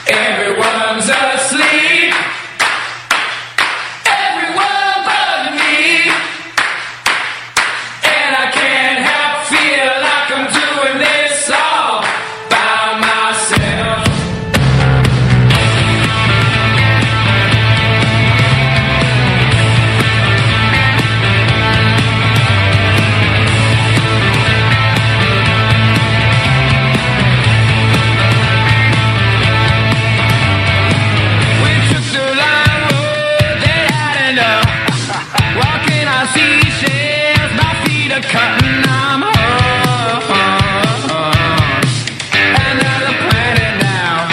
Everyone's asleep. Everyone but me. And I can't help feel like I'm doing this all by myself. Cutting, I'm another planet now.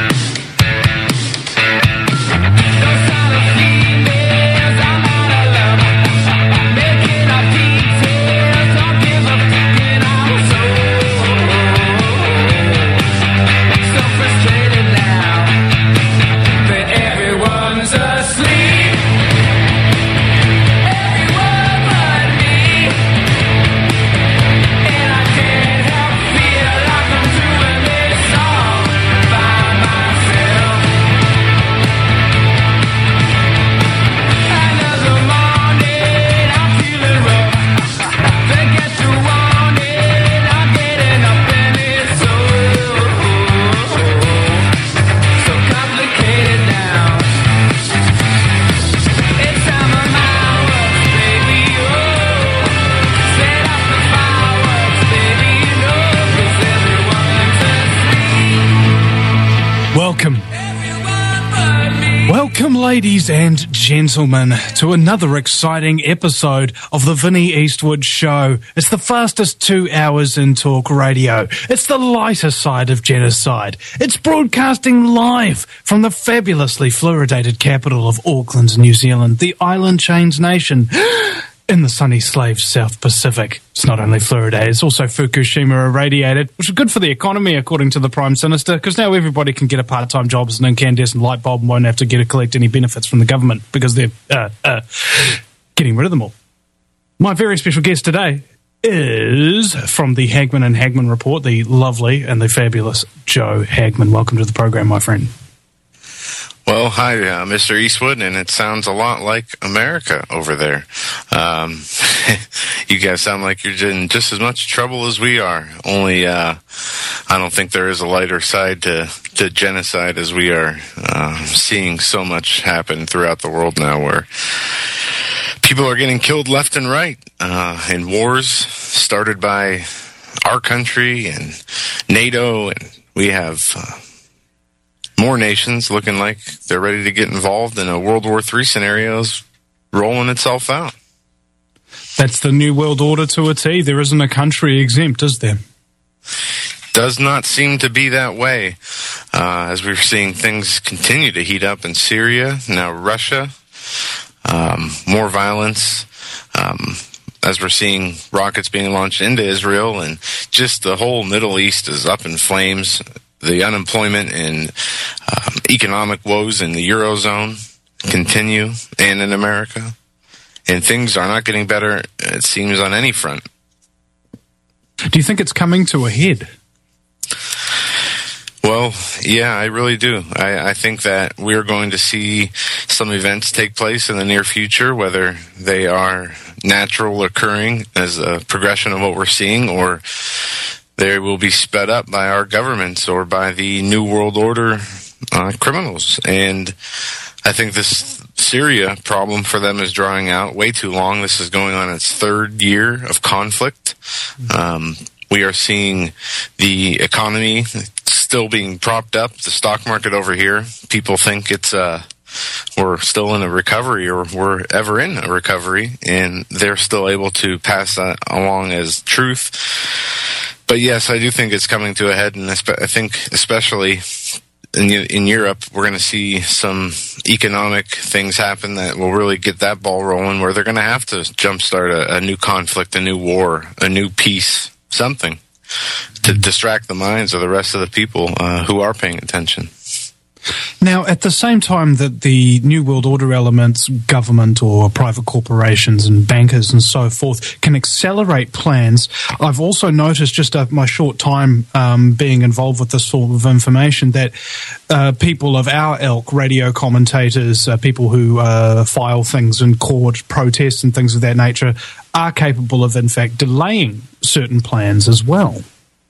Those kind of females, I'm out of love. Making up details, don't give a fucking. I'm so frustrated now that everyone's asleep. Welcome, ladies and gentlemen, to another exciting episode of the Vinnie Eastwood Show. It's the fastest 2 hours in talk radio. It's the lighter side of genocide. It's broadcasting live from the fabulously fluoridated capital of Auckland, New Zealand, the Island Chains Nation, in the sunny slave South Pacific. It's not only fluoridated, it's also Fukushima irradiated, which is good for the economy, according to the Prime Minister, because now everybody can get a part-time job as an incandescent light bulb and won't have to collect any benefits from the government, because they're getting rid of them all. My very special guest today is from the Hagman and Hagman Report, the lovely and the fabulous Joe Hagman. Welcome to the program, my friend. Well, hi, Mr. Eastwood, and it sounds a lot like America over there. You guys sound like you're in just as much trouble as we are, only I don't think there is a lighter side to genocide as we are seeing so much happen throughout the world now, where people are getting killed left and right in wars started by our country and NATO, and we have more nations looking like they're ready to get involved in a World War III scenario's rolling itself out. That's the New World Order to a T. There isn't a country exempt, is there? Does not seem to be that way. As we're seeing things continue to heat up in Syria, now Russia, more violence, as we're seeing rockets being launched into Israel, and just the whole Middle East is up in flames. The unemployment and economic woes in the Eurozone continue, and in America. And things are not getting better, it seems, on any front. Do you think it's coming to a head? Well, yeah, I really do. I think that we're going to see some events take place in the near future, whether they are natural occurring as a progression of what we're seeing, or they will be sped up by our governments or by the New World Order criminals. And I think this Syria problem for them is drawing out way too long. This is going on its third year of conflict. We are seeing the economy still being propped up. The stock market over here, people think it's we're still in a recovery, or we're ever in a recovery, and they're still able to pass that along as truth. But yes, I do think it's coming to a head, and I think especially in Europe, we're going to see some economic things happen that will really get that ball rolling, where they're going to have to jumpstart a new conflict, a new war, a new peace, something to distract the minds of the rest of the people who are paying attention. Now, at the same time that the New World Order elements, government or private corporations and bankers and so forth, can accelerate plans, I've also noticed just over my short time being involved with this sort of information that people of our ilk, radio commentators, people who file things in court, protests and things of that nature, are capable of, in fact, delaying certain plans as well.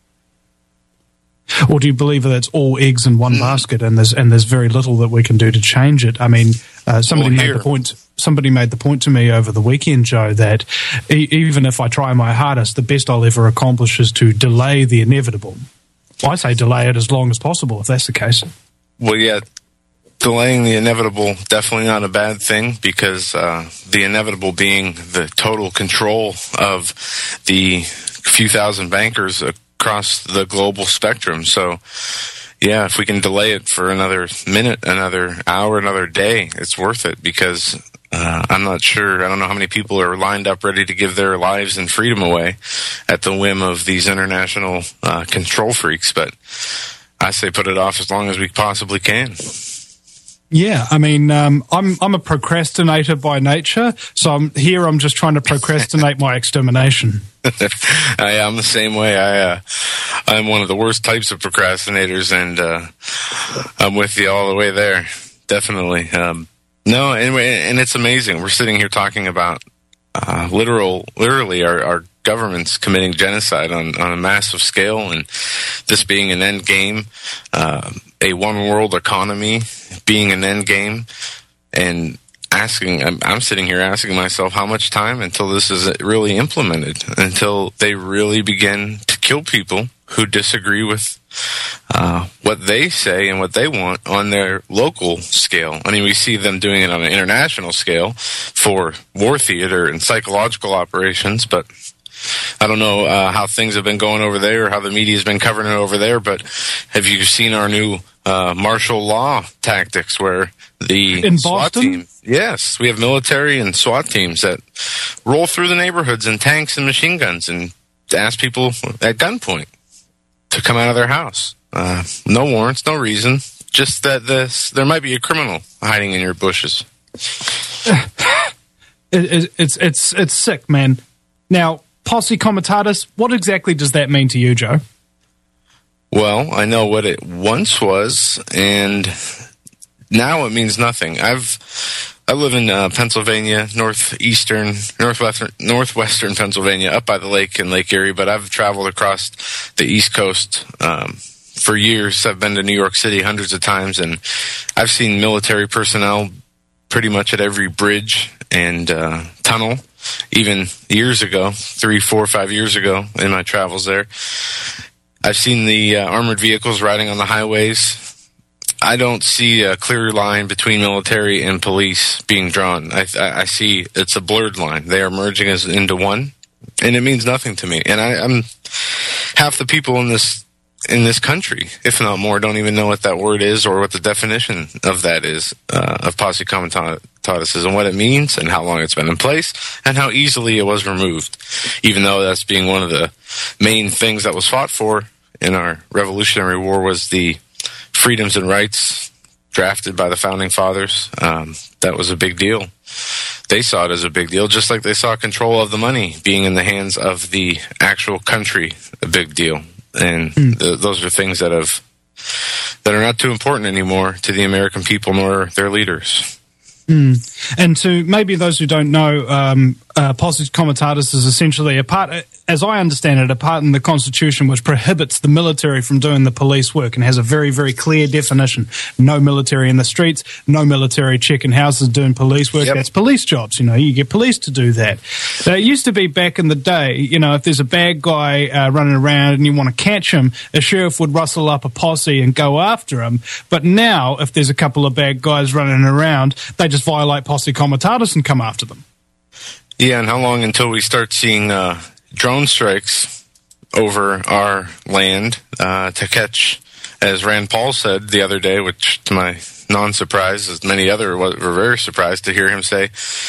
Or do you believe that it's all eggs in one basket, and there's very little that we can do to change it? I mean, somebody made the point to me over the weekend, Joe, that even if I try my hardest, the best I'll ever accomplish is to delay the inevitable. I say delay it as long as possible, if that's the case. Well, yeah, delaying the inevitable, definitely not a bad thing, because the inevitable being the total control of the few thousand bankers across the global spectrum. So, yeah, if we can delay it for another minute, another hour, another day, it's worth it, because I'm not sure, I don't know how many people are lined up ready to give their lives and freedom away at the whim of these international control freaks, but I say put it off as long as we possibly can. Yeah, I mean, I'm a procrastinator by nature, so I'm just trying to procrastinate my extermination. I'm the same way. I'm one of the worst types of procrastinators, and I'm with you all the way there. Definitely. No, anyway, and it's amazing. We're sitting here talking about literally our governments committing genocide on a massive scale, and this being an end game, a one world economy being an end game, and I'm sitting here asking myself, how much time until this is really implemented, until they really begin to kill people who disagree with what they say and what they want on their local scale. I mean, we see them doing it on an international scale for war theater and psychological operations, but I don't know how things have been going over there or how the media has been covering it over there, but have you seen our new martial law tactics where the SWAT team? Yes, we have military and SWAT teams that roll through the neighborhoods in tanks and machine guns and ask people at gunpoint to come out of their house. No warrants, no reason, just that there might be a criminal hiding in your bushes. It's sick, man. Now, posse comitatus, what exactly does that mean to you, Joe? Well, I know what it once was, and now it means nothing. I live in Pennsylvania, northwestern Pennsylvania, up by the lake in Lake Erie, but I've traveled across the East Coast for years. I've been to New York City hundreds of times, and I've seen military personnel pretty much at every bridge and tunnel, even years ago, 3, 4, 5 years ago in my travels there. I've seen the armored vehicles riding on the highways. I don't see a clear line between military and police being drawn. I see it's a blurred line. They are merging us into one, and it means nothing to me. And I'm half the people in this country, if not more, don't even know what that word is or what the definition of that is, of posse comitatus, and what it means and how long it's been in place and how easily it was removed, even though that's being one of the main things that was fought for in our Revolutionary War was the freedoms and rights drafted by the Founding Fathers. That was a big deal. They saw it as a big deal, just like they saw control of the money being in the hands of the actual country a big deal. And those are things that are not too important anymore to the American people nor their leaders. And to maybe those who don't know, posse comitatus is essentially a part, as I understand it, a part in the Constitution which prohibits the military from doing the police work and has a very, very clear definition. No military in the streets, no military checking houses doing police work. Yep. That's police jobs. You get police to do that. It used to be back in the day, if there's a bad guy running around and you want to catch him, a sheriff would rustle up a posse and go after him. But now, if there's a couple of bad guys running around, they just violate posse comitatus and come after them. Yeah, and how long until we start seeing drone strikes over our land to catch, as Rand Paul said the other day, which to my non-surprise, as many other were very surprised to hear him say,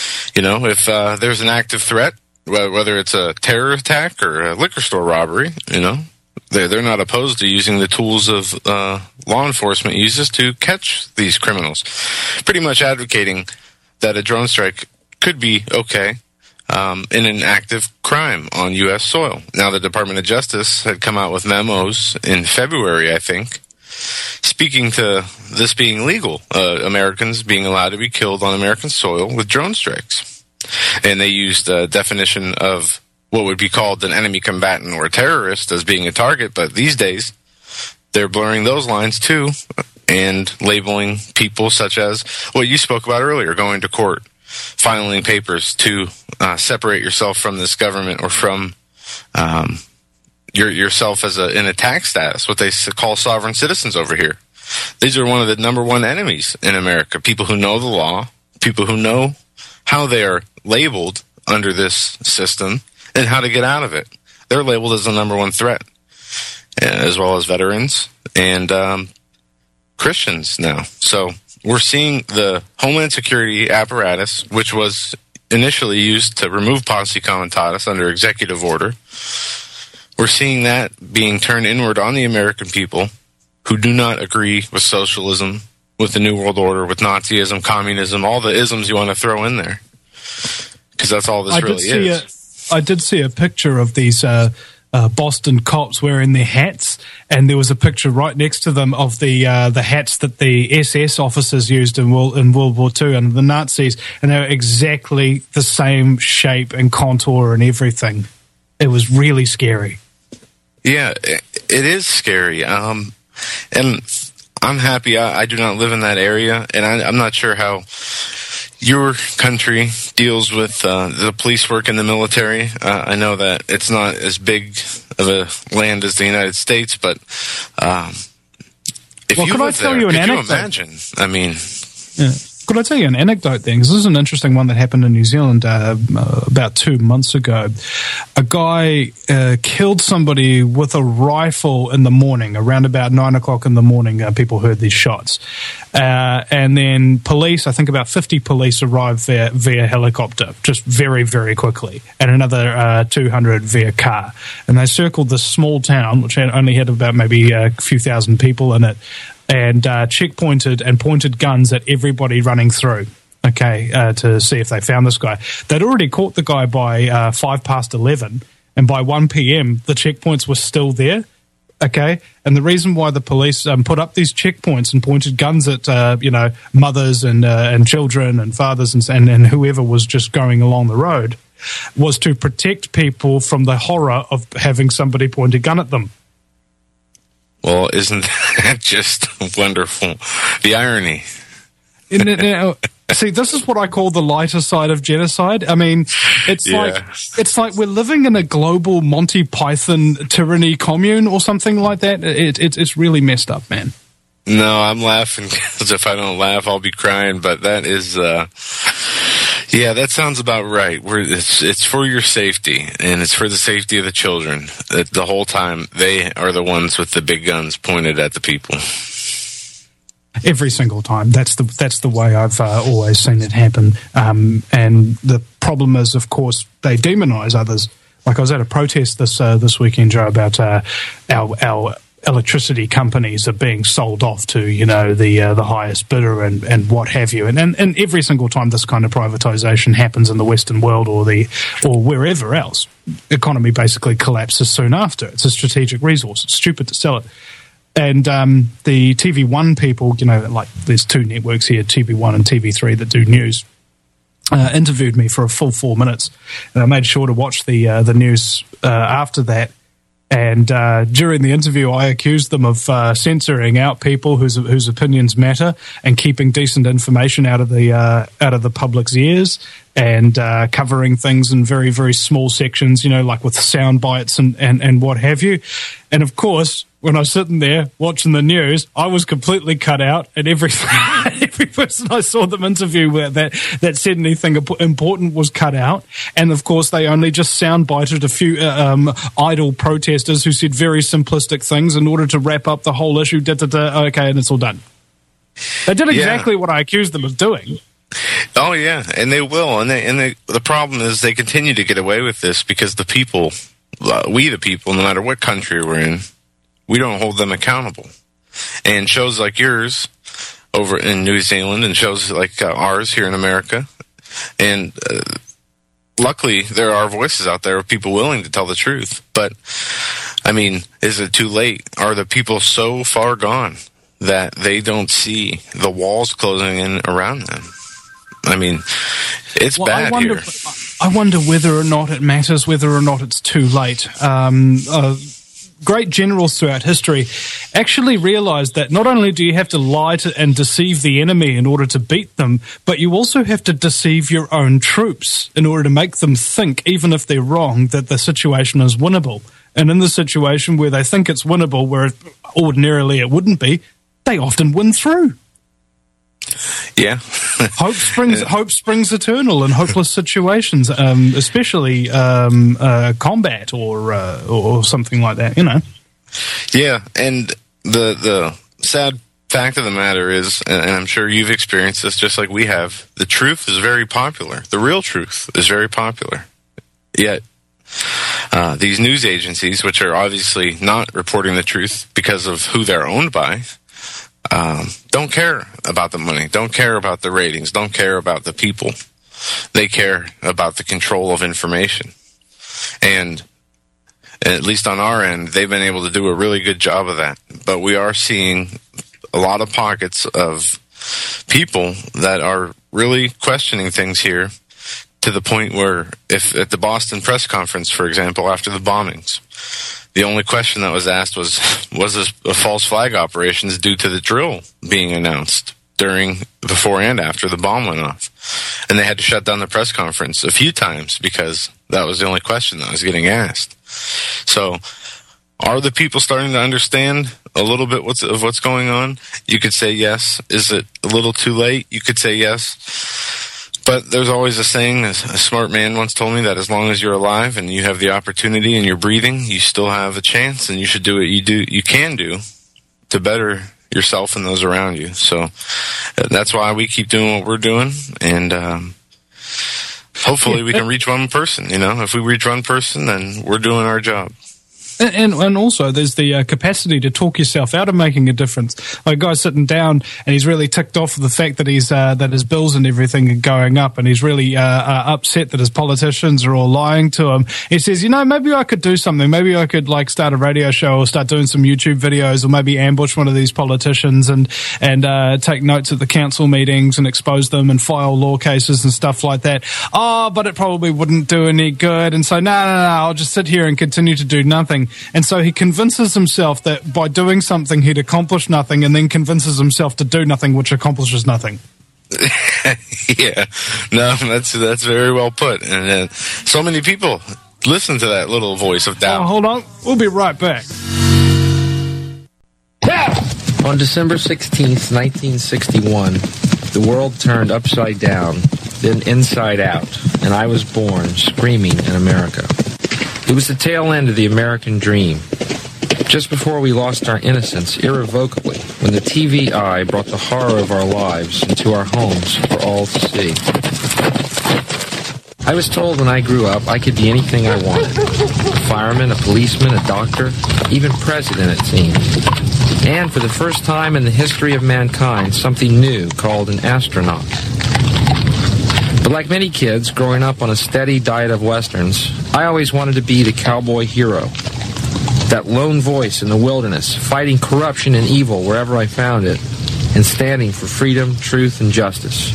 if there's an active threat, whether it's a terror attack or a liquor store robbery, they're not opposed to using the tools of law enforcement uses to catch these criminals. Pretty much advocating that a drone strike could be okay in an active crime on U.S. soil. Now, the Department of Justice had come out with memos in February, I think, speaking to this being legal, Americans being allowed to be killed on American soil with drone strikes. And they used a definition of what would be called an enemy combatant or a terrorist as being a target, but these days they're blurring those lines too and labeling people such as what you spoke about earlier, going to court, filing papers to separate yourself from this government or from yourself as in a tax status, what they call sovereign citizens over here. These are one of the number one enemies in America, people who know the law, people who know how they are labeled under this system and how to get out of it. They're labeled as the number one threat, as well as veterans and Christians now. So we're seeing the Homeland Security apparatus, which was initially used to remove Posse Comitatus under executive order. We're seeing that being turned inward on the American people who do not agree with socialism, with the New World Order, with Nazism, communism, all the isms you want to throw in there. Because that's all this really is. I did see a picture of these Boston cops wearing their hats, and there was a picture right next to them of the hats that the SS officers used in World War II and the Nazis, and they were exactly the same shape and contour and everything. It was really scary. Yeah, it is scary. And I'm happy I do not live in that area, and I'm not sure how your country deals with the police work in the military. I know that it's not as big of a land as the United States, but if you live there, could you imagine? I mean... Yeah. Could I tell you an anecdote then? Because this is an interesting one that happened in New Zealand about 2 months ago. A guy killed somebody with a rifle in the morning, around about 9 o'clock in the morning. People heard these shots. And then police, I think about 50 police arrived there via helicopter, just very, very quickly, and another 200 via car. And they circled this small town, which only had about maybe a few thousand people in it, and checkpointed and pointed guns at everybody running through, to see if they found this guy. They'd already caught the guy by 11:05, and by 1 p.m. the checkpoints were still there, And the reason why the police put up these checkpoints and pointed guns at, mothers and children and fathers and whoever was just going along the road was to protect people from the horror of having somebody point a gun at them. Well, isn't that just wonderful? The irony. Now, see, this is what I call the lighter side of genocide. I mean, it's like we're living in a global Monty Python tyranny commune or something like that. It's really messed up, man. No, I'm laughing because if I don't laugh, I'll be crying. But that is, that sounds about right. It's for your safety, and it's for the safety of the children. The whole time, they are the ones with the big guns pointed at the people. Every single time. That's the way I've always seen it happen. And the problem is, of course, they demonize others. Like I was at a protest this weekend, Joe, about our electricity companies are being sold off to, the highest bidder and what have you. And every single time this kind of privatization happens in the Western world or wherever else, economy basically collapses soon after. It's a strategic resource. It's stupid to sell it. And the TV1 people, like there's two networks here, TV1 and TV3 that do news, interviewed me for a full 4 minutes. And I made sure to watch the news after that. And during the interview, I accused them of censoring out people whose opinions matter and keeping decent information out of the public's ears and covering things in very, very small sections, like with sound bites and what have you. And of course, when I was sitting there watching the news, I was completely cut out, and every person I saw them interview that said anything important was cut out. And of course, they only just soundbited a few idle protesters who said very simplistic things in order to wrap up the whole issue. Okay, and it's all done. They did exactly what I accused them of doing. Oh yeah, and they will. And the problem is they continue to get away with this because the people we the people, no matter what country we're in, we don't hold them accountable. And shows like yours over in New Zealand and shows like ours here in America, and luckily there are voices out there of people willing to tell the truth. But, I mean, is it too late? Are the people so far gone that they don't see the walls closing in around them? I mean, it's bad here. I wonder whether or not it matters, whether or not it's too late. Great generals throughout history actually realized that not only do you have to lie to and deceive the enemy in order to beat them, but you also have to deceive your own troops in order to make them think, even if they're wrong, that the situation is winnable. And in the situation where they think it's winnable, where ordinarily it wouldn't be, they often win through. Yeah. Hope springs eternal in hopeless situations, especially combat or something like that, you know. Yeah, and the sad fact of the matter is, and I'm sure you've experienced this just like we have, the truth is very popular. The real truth is very popular. Yet these news agencies, which are obviously not reporting the truth because of who they're owned by, don't care about the money, don't care about the ratings, don't care about the people. They care about the control of information. And at least on our end, they've been able to do a really good job of that. But we are seeing a lot of pockets of people that are really questioning things here, to the point where, if at the Boston press conference, for example, after the bombings, the only question that was asked was this a false flag operations due to the drill being announced before and after the bomb went off? And they had to shut down the press conference a few times because that was the only question that was getting asked. So, are the people starting to understand a little bit of what's going on? You could say yes. Is it a little too late? You could say yes. But there's always a saying, a smart man once told me, that as long as you're alive and you have the opportunity and you're breathing, you still have a chance, and you should do what you can do to better yourself and those around you. So that's why we keep doing what we're doing, and hopefully we can reach one person. You know, if we reach one person, then we're doing our job. And also, there's the capacity to talk yourself out of making a difference. Like a guy sitting down, and he's really ticked off with the fact that that his bills and everything are going up, and he's really upset that his politicians are all lying to him. He says, maybe I could do something. Maybe I could start a radio show or start doing some YouTube videos, or maybe ambush one of these politicians and take notes at the council meetings and expose them and file law cases and stuff like that. Oh, but it probably wouldn't do any good. And so, no, I'll just sit here and continue to do nothing. And so he convinces himself that by doing something he'd accomplish nothing, and then convinces himself to do nothing, which accomplishes nothing. Yeah, no, that's very well put. And so many people listen to that little voice of doubt. Oh, hold on, we'll be right back. On December 16th, 1961, the world turned upside down, then inside out, and I was born screaming in America. It was the tail end of the American dream, just before we lost our innocence irrevocably, when the TV eye brought the horror of our lives into our homes for all to see. I was told when I grew up I could be anything I wanted. A fireman, a policeman, a doctor, even president, it seemed. And for the first time in the history of mankind, something new called an astronaut. But like many kids growing up on a steady diet of westerns, I always wanted to be the cowboy hero. That lone voice in the wilderness, fighting corruption and evil wherever I found it, and standing for freedom, truth, and justice.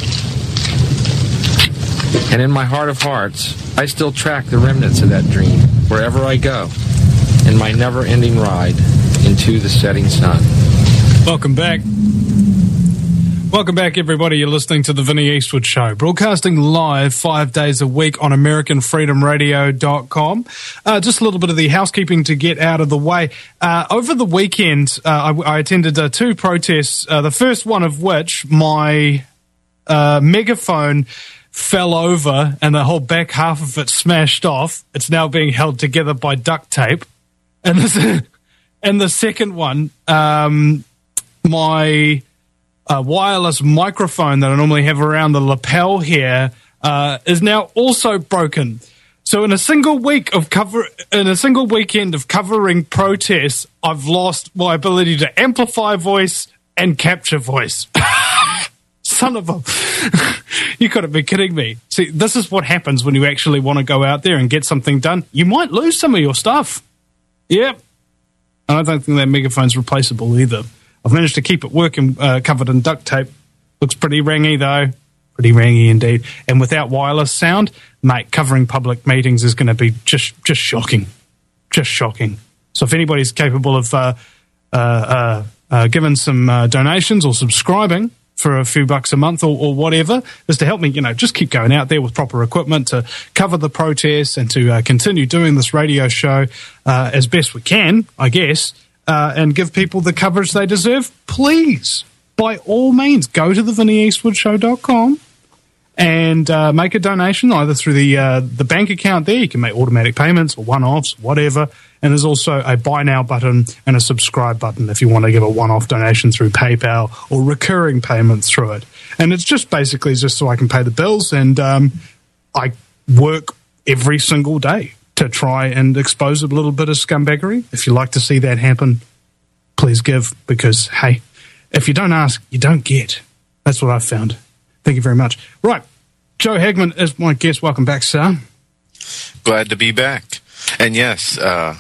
And in my heart of hearts, I still track the remnants of that dream wherever I go, in my never-ending ride into the setting sun. Welcome back. Welcome back, everybody. You're listening to the Vinnie Eastwood Show, broadcasting live 5 days a week on AmericanFreedomRadio.com. Just a little bit of the housekeeping to get out of the way. Over the weekend, I attended 2 protests, the first one of which my megaphone fell over and the whole back half of it smashed off. It's now being held together by duct tape. And the second one, my wireless microphone that I normally have around the lapel here is now also broken. So in a single weekend of covering protests, I've lost my ability to amplify voice and capture voice. Son of a... You got to be kidding me. See, this is what happens when you actually want to go out there and get something done. You might lose some of your stuff. Yep. I don't think that megaphone's replaceable either. I've managed to keep it working covered in duct tape. Looks pretty rangy, though. Pretty rangy indeed. And without wireless sound, mate, covering public meetings is going to be just shocking. Just shocking. So if anybody's capable of giving some donations or subscribing for a few bucks a month or whatever, is to help me, just keep going out there with proper equipment to cover the protests and to continue doing this radio show as best we can, I guess, and give people the coverage they deserve, please, by all means, go to thevinnieeastwoodshow.com and make a donation either through the bank account there. You can make automatic payments or one-offs, whatever. And there's also a buy now button and a subscribe button if you want to give a one-off donation through PayPal or recurring payments through it. And it's just basically just so I can pay the bills, and I work every single day to try and expose a little bit of scumbaggery. If you like to see that happen, please give, because, hey, if you don't ask, you don't get. That's what I've found. Thank you very much. Right. Joe Hagman is my guest. Welcome back, sir. Glad to be back. And yes,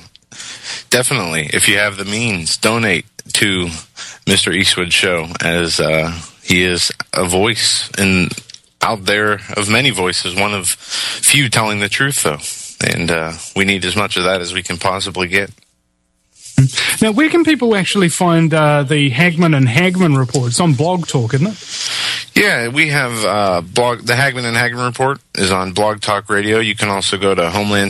definitely, if you have the means, donate to Mr. Eastwood Show, as he is a voice out there of many voices, one of few telling the truth, though. And we need as much of that as we can possibly get. Now, where can people actually find the Hagman and Hagman report? It's on Blog Talk, isn't it? Yeah, we have the Hagman and Hagman report is on Blog Talk Radio. You can also go to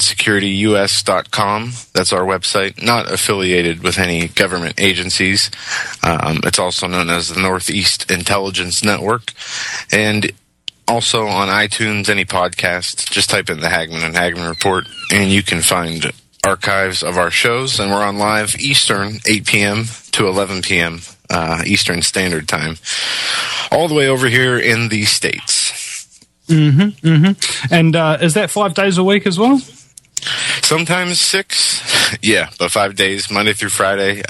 HomelandSecurityUS.com. That's our website, not affiliated with any government agencies. It's also known as the Northeast Intelligence Network. And also on iTunes, any podcast, just type in the Hagman and Hagman report, and you can find archives of our shows. And we're on live Eastern, 8 p.m. to 11 p.m. Eastern Standard Time, all the way over here in the States. Mm-hmm, mm-hmm. And is that 5 days a week as well? Sometimes 6. Yeah, but 5 days, Monday through Friday.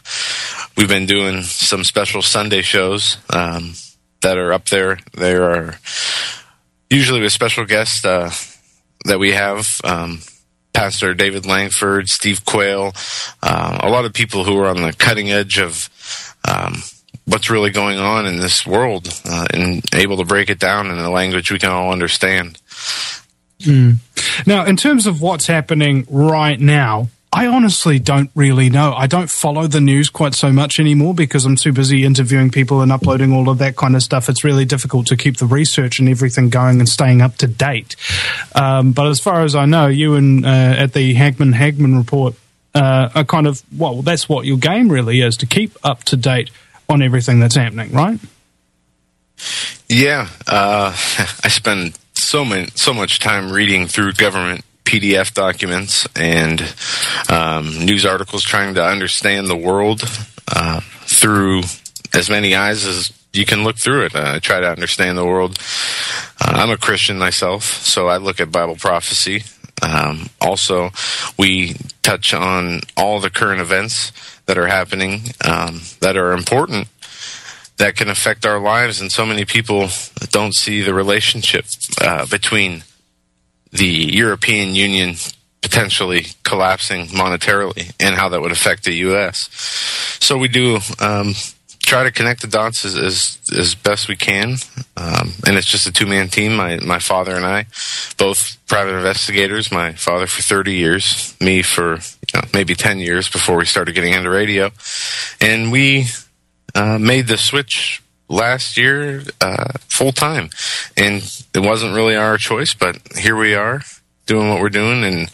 We've been doing some special Sunday shows that are up there. They are usually with special guests that we have. Pastor David Langford, Steve Quayle, a lot of people who are on the cutting edge of what's really going on in this world, and able to break it down in a language we can all understand. Now, in terms of what's happening right now, I honestly don't really know. I don't follow the news quite so much anymore because I'm too busy interviewing people and uploading all of that kind of stuff. It's really difficult to keep the research and everything going and staying up to date. But as far as I know, you and at the Hagman report are kind of, well, that's what your game really is, to keep up to date on everything that's happening, right? Yeah. I spend so much time reading through government PDF documents and news articles, trying to understand the world through as many eyes as you can look through it. I try to understand the world. I'm a Christian myself, so I look at Bible prophecy. Also, we touch on all the current events that are happening that are important, that can affect our lives, and so many people don't see the relationship between the European Union potentially collapsing monetarily and how that would affect the U.S. So we do try to connect the dots as best we can, and it's just a two-man team. My father and I, both private investigators. My father for 30 years, me for maybe 10 years before we started getting into radio, and we made the switch last year full time, and it wasn't really our choice, but here we are doing what we're doing, and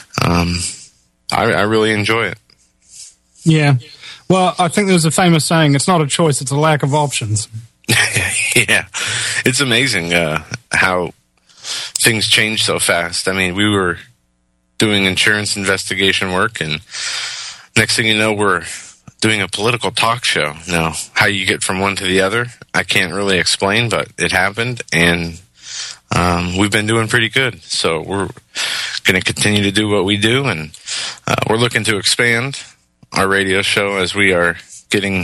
I really enjoy it. Yeah. Well, I think there's a famous saying, it's not a choice, it's a lack of options. Yeah. It's amazing how things change so fast. I mean, we were doing insurance investigation work, and next thing you know, we're doing a political talk show. Now, how you get from one to the other, I can't really explain, but it happened, and we've been doing pretty good. So we're going to continue to do what we do, and we're looking to expand our radio show as we are getting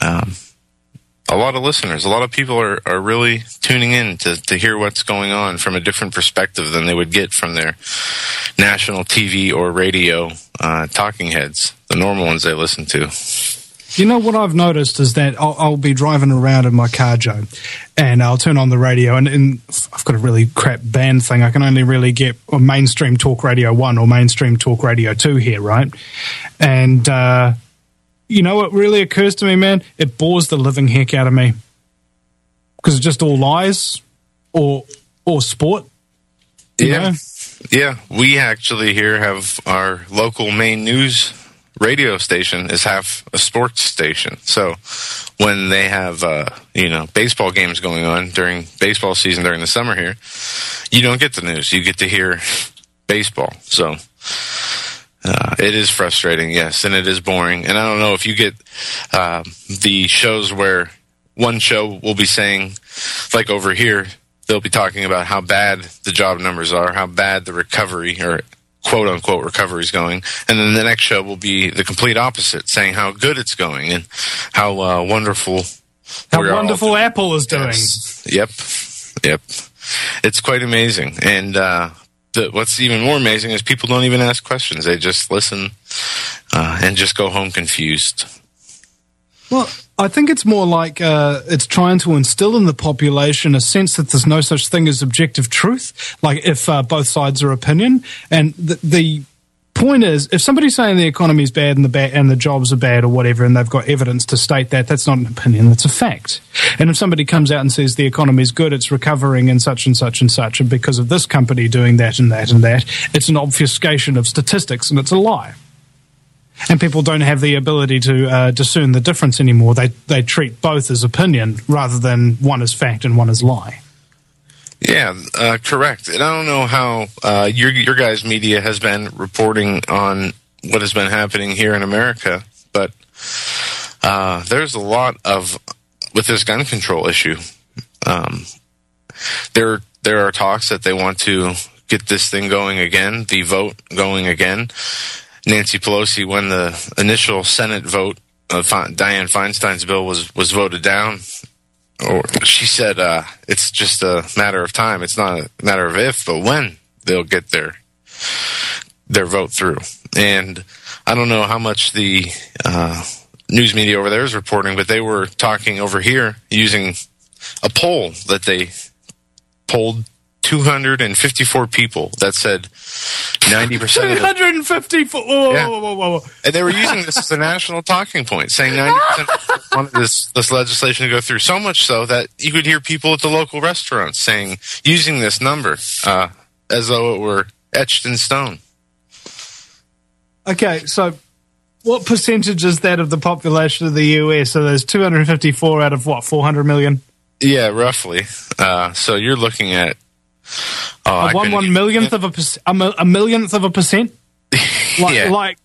a lot of listeners. A lot of people are really tuning in to hear what's going on from a different perspective than they would get from their national TV or radio talking heads, the normal ones they listen to. You know, what I've noticed is that I'll be driving around in my car, Joe, and I'll turn on the radio, and I've got a really crap band thing. I can only really get mainstream talk radio 1 or mainstream talk radio 2 here, right? And you know what really occurs to me, man? It bores the living heck out of me. Because it's just all lies or sport. Yeah. Yeah. We actually here have our local main news radio station is half a sports station. So when they have, baseball games going on during baseball season during the summer here, you don't get the news. You get to hear baseball. So it is frustrating, yes, and it is boring. And I don't know if you get the shows where one show will be saying, like over here, they'll be talking about how bad the job numbers are, how bad the recovery or quote-unquote recovery is going, and then the next show will be the complete opposite, saying how good it's going and how wonderful Apple is doing. Yes. Yep. It's quite amazing. And what's even more amazing is people don't even ask questions. They just listen and just go home confused. Well, I think it's more like it's trying to instill in the population a sense that there's no such thing as objective truth, like if both sides are opinion. And the point is, if somebody's saying the economy's bad and the jobs are bad or whatever, and they've got evidence to state that, that's not an opinion, that's a fact. And if somebody comes out and says the economy's good, it's recovering and such and such and such, and because of this company doing that and that and that, it's an obfuscation of statistics and it's a lie. And people don't have the ability to discern the difference anymore. They treat both as opinion rather than one as fact and one as lie. Yeah, correct. And I don't know how your guys' media has been reporting on what has been happening here in America, but there's a lot of, with this gun control issue, there are talks that they want to get this thing going again, the vote going again. Nancy Pelosi, when the initial Senate vote of Dianne Feinstein's bill was voted down, or she said it's just a matter of time. It's not a matter of if, but when they'll get their vote through. And I don't know how much the news media over there is reporting, but they were talking over here using a poll that they polled 254 people that said 90% of 254. Whoa. And they were using this as a national talking point, saying 90% wanted this legislation to go through. So much so that you could hear people at the local restaurants using this number as though it were etched in stone. Okay, so what percentage is that of the population of the US? So there's 254 out of what, 400 million? Yeah, roughly. So you're looking at a millionth of a millionth of a percent, like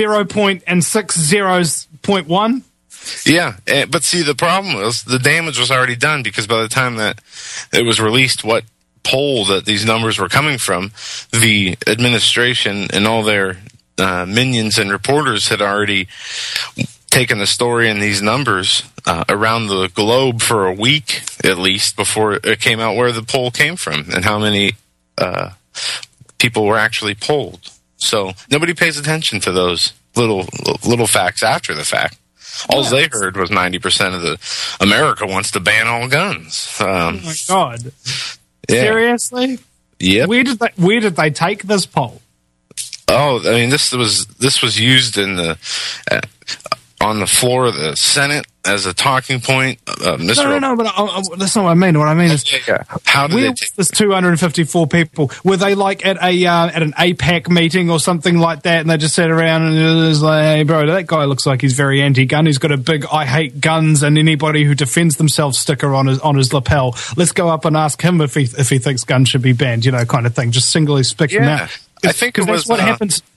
0.60.1. Yeah, but see, the problem was the damage was already done, because by the time that it was released what poll that these numbers were coming from, the administration and all their minions and reporters had already taken the story and these numbers around the globe for a week at least before it came out where the poll came from and how many people were actually polled. So nobody pays attention to those little facts after the fact. All they heard was 90% of the America wants to ban all guns. Oh my God! Yeah. Seriously? Yeah. Where did they take this poll? Oh, I mean, this was used in the on the floor of the Senate as a talking point. No, but that's not what I mean. What I mean is, how did they take this 254 people? Were they like at an APAC meeting or something like that, and they just sat around and it was like, hey, bro, that guy looks like he's very anti-gun. He's got a big "I hate guns and anybody who defends themselves" sticker on his lapel. Let's go up and ask him if he thinks guns should be banned, kind of thing. Just singly pick him out. I think it was what happens.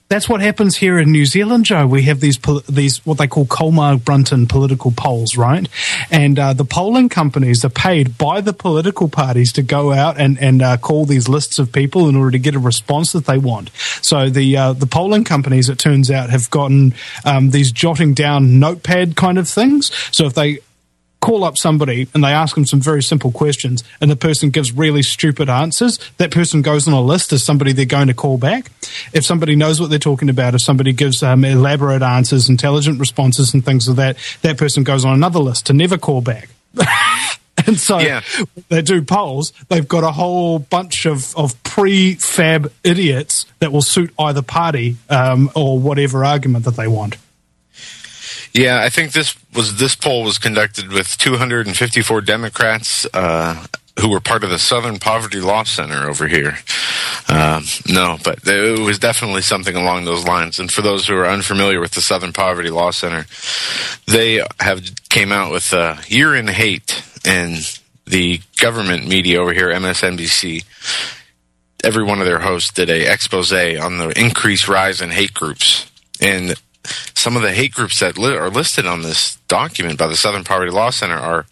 That's what happens here in New Zealand, Joe. We have these what they call Colmar-Brunton political polls, right? And the polling companies are paid by the political parties to go out and call these lists of people in order to get a response that they want. So the polling companies, it turns out, have gotten these jotting down notepad kind of things. So if they call up somebody and they ask them some very simple questions and the person gives really stupid answers, that person goes on a list as somebody they're going to call back. If somebody knows what they're talking about, if somebody gives elaborate answers, intelligent responses and things like that, that person goes on another list to never call back. And so when they do polls, they've got a whole bunch of prefab idiots that will suit either party or whatever argument that they want. Yeah, I think this poll was conducted with 254 Democrats who were part of the Southern Poverty Law Center over here. No, but it was definitely something along those lines. And for those who are unfamiliar with the Southern Poverty Law Center, they came out with Year in Hate, and the government media over here, MSNBC, every one of their hosts did a expose on the increased rise in hate groups. And some of the hate groups that are listed on this document by the Southern Poverty Law Center are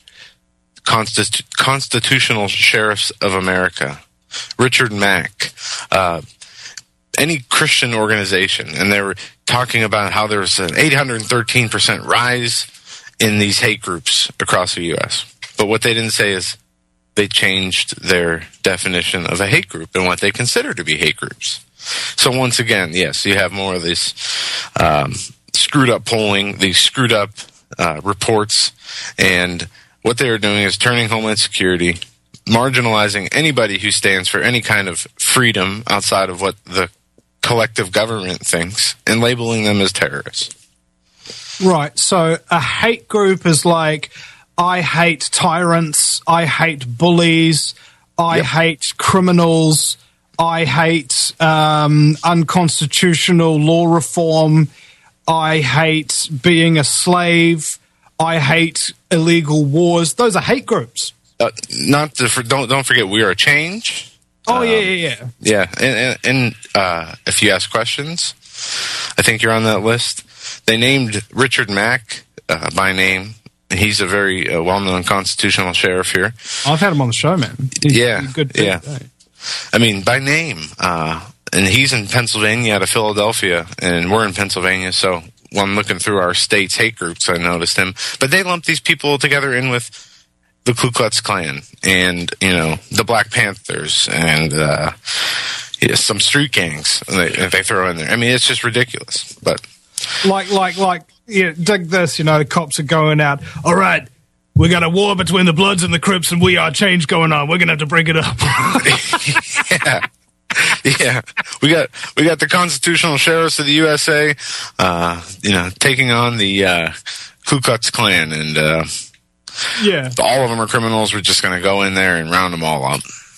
Constitutional Sheriffs of America, Richard Mack, any Christian organization. And they were talking about how there's an 813% rise in these hate groups across the U.S. But what they didn't say is they changed their definition of a hate group and what they consider to be hate groups. So once again, yes, you have more of this screwed up polling, these screwed up reports, and what they are doing is turning Homeland Security, marginalizing anybody who stands for any kind of freedom outside of what the collective government thinks, and labeling them as terrorists. Right, so a hate group is like, I hate tyrants, I hate bullies, I hate criminals, I hate unconstitutional law reform, I hate being a slave, I hate illegal wars. Those are hate groups. Don't forget, we are change. Oh, yeah. Yeah, and if you ask questions, I think you're on that list. They named Richard Mack by name. He's a very well-known constitutional sheriff here. I've had him on the show, man. He's good. Yeah. I mean, by name. And he's in Pennsylvania, out of Philadelphia, and we're in Pennsylvania, so when I'm looking through our state's hate groups, I noticed him. But they lumped these people together in with the Ku Klux Klan and, the Black Panthers and some street gangs they throw in there. I mean, it's just ridiculous. But dig this, the cops are going out, all right, we got a war between the Bloods and the Crips and we are change going on. We're going to have to break it up. Yeah. We got the constitutional sheriffs of the USA, taking on the Ku Klux Klan, and all of them are criminals. We're just going to go in there and round them all up.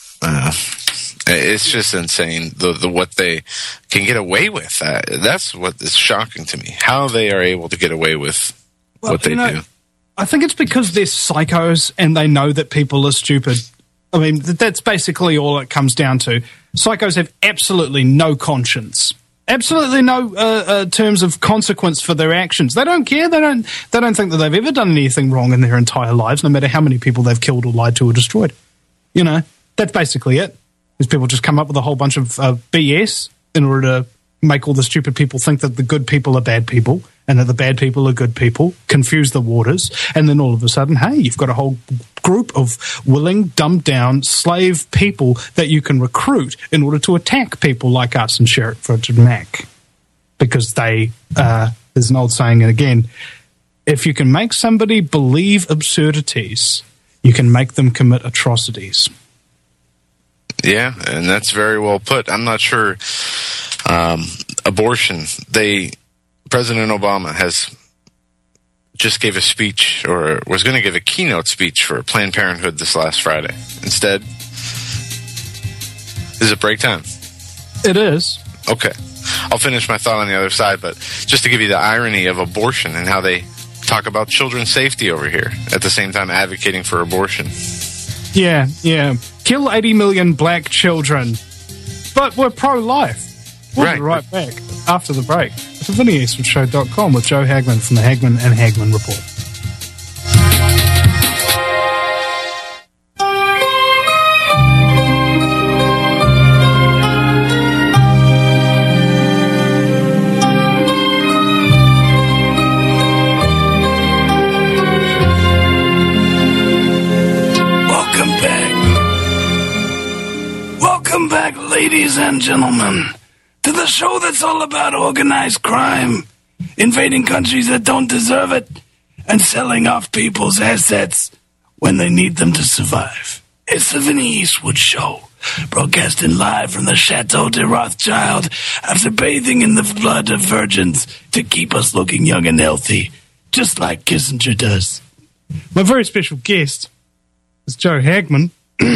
It's just insane the what they can get away with. That's what is shocking to me. How they are able to get away with what they do. I think it's because they're psychos and they know that people are stupid. I mean, that's basically all it comes down to. Psychos have absolutely no conscience, absolutely no terms of consequence for their actions. They don't care. They don't think that they've ever done anything wrong in their entire lives, no matter how many people they've killed or lied to or destroyed. That's basically it. Is people just come up with a whole bunch of BS in order to make all the stupid people think that the good people are bad people and that the bad people are good people, confuse the waters, and then all of a sudden, hey, you've got a whole group of willing, dumbed-down, slave people that you can recruit in order to attack people like us and Sheriff Richard Mack. Because there's an old saying, and again, if you can make somebody believe absurdities, you can make them commit atrocities. Yeah, and that's very well put. I'm not sure. Abortion. President Obama has just gave a speech, or was going to give a keynote speech for Planned Parenthood this last Friday. Instead, is it break time? It is. Okay. I'll finish my thought on the other side, but just to give you the irony of abortion and how they talk about children's safety over here at the same time advocating for abortion. Yeah. Kill 80 million black children, but we're pro-life. We'll be right back. after the break at theVinnieEastwoodshow.com with Joe Hagman from the Hagman and Hagman Report. Welcome back, ladies and gentlemen, to the show that's all about organized crime, invading countries that don't deserve it, and selling off people's assets when they need them to survive. It's the Vinnie Eastwood Show, broadcasting live from the Chateau de Rothschild after bathing in the blood of virgins to keep us looking young and healthy, just like Kissinger does. My very special guest is Joe Hagman.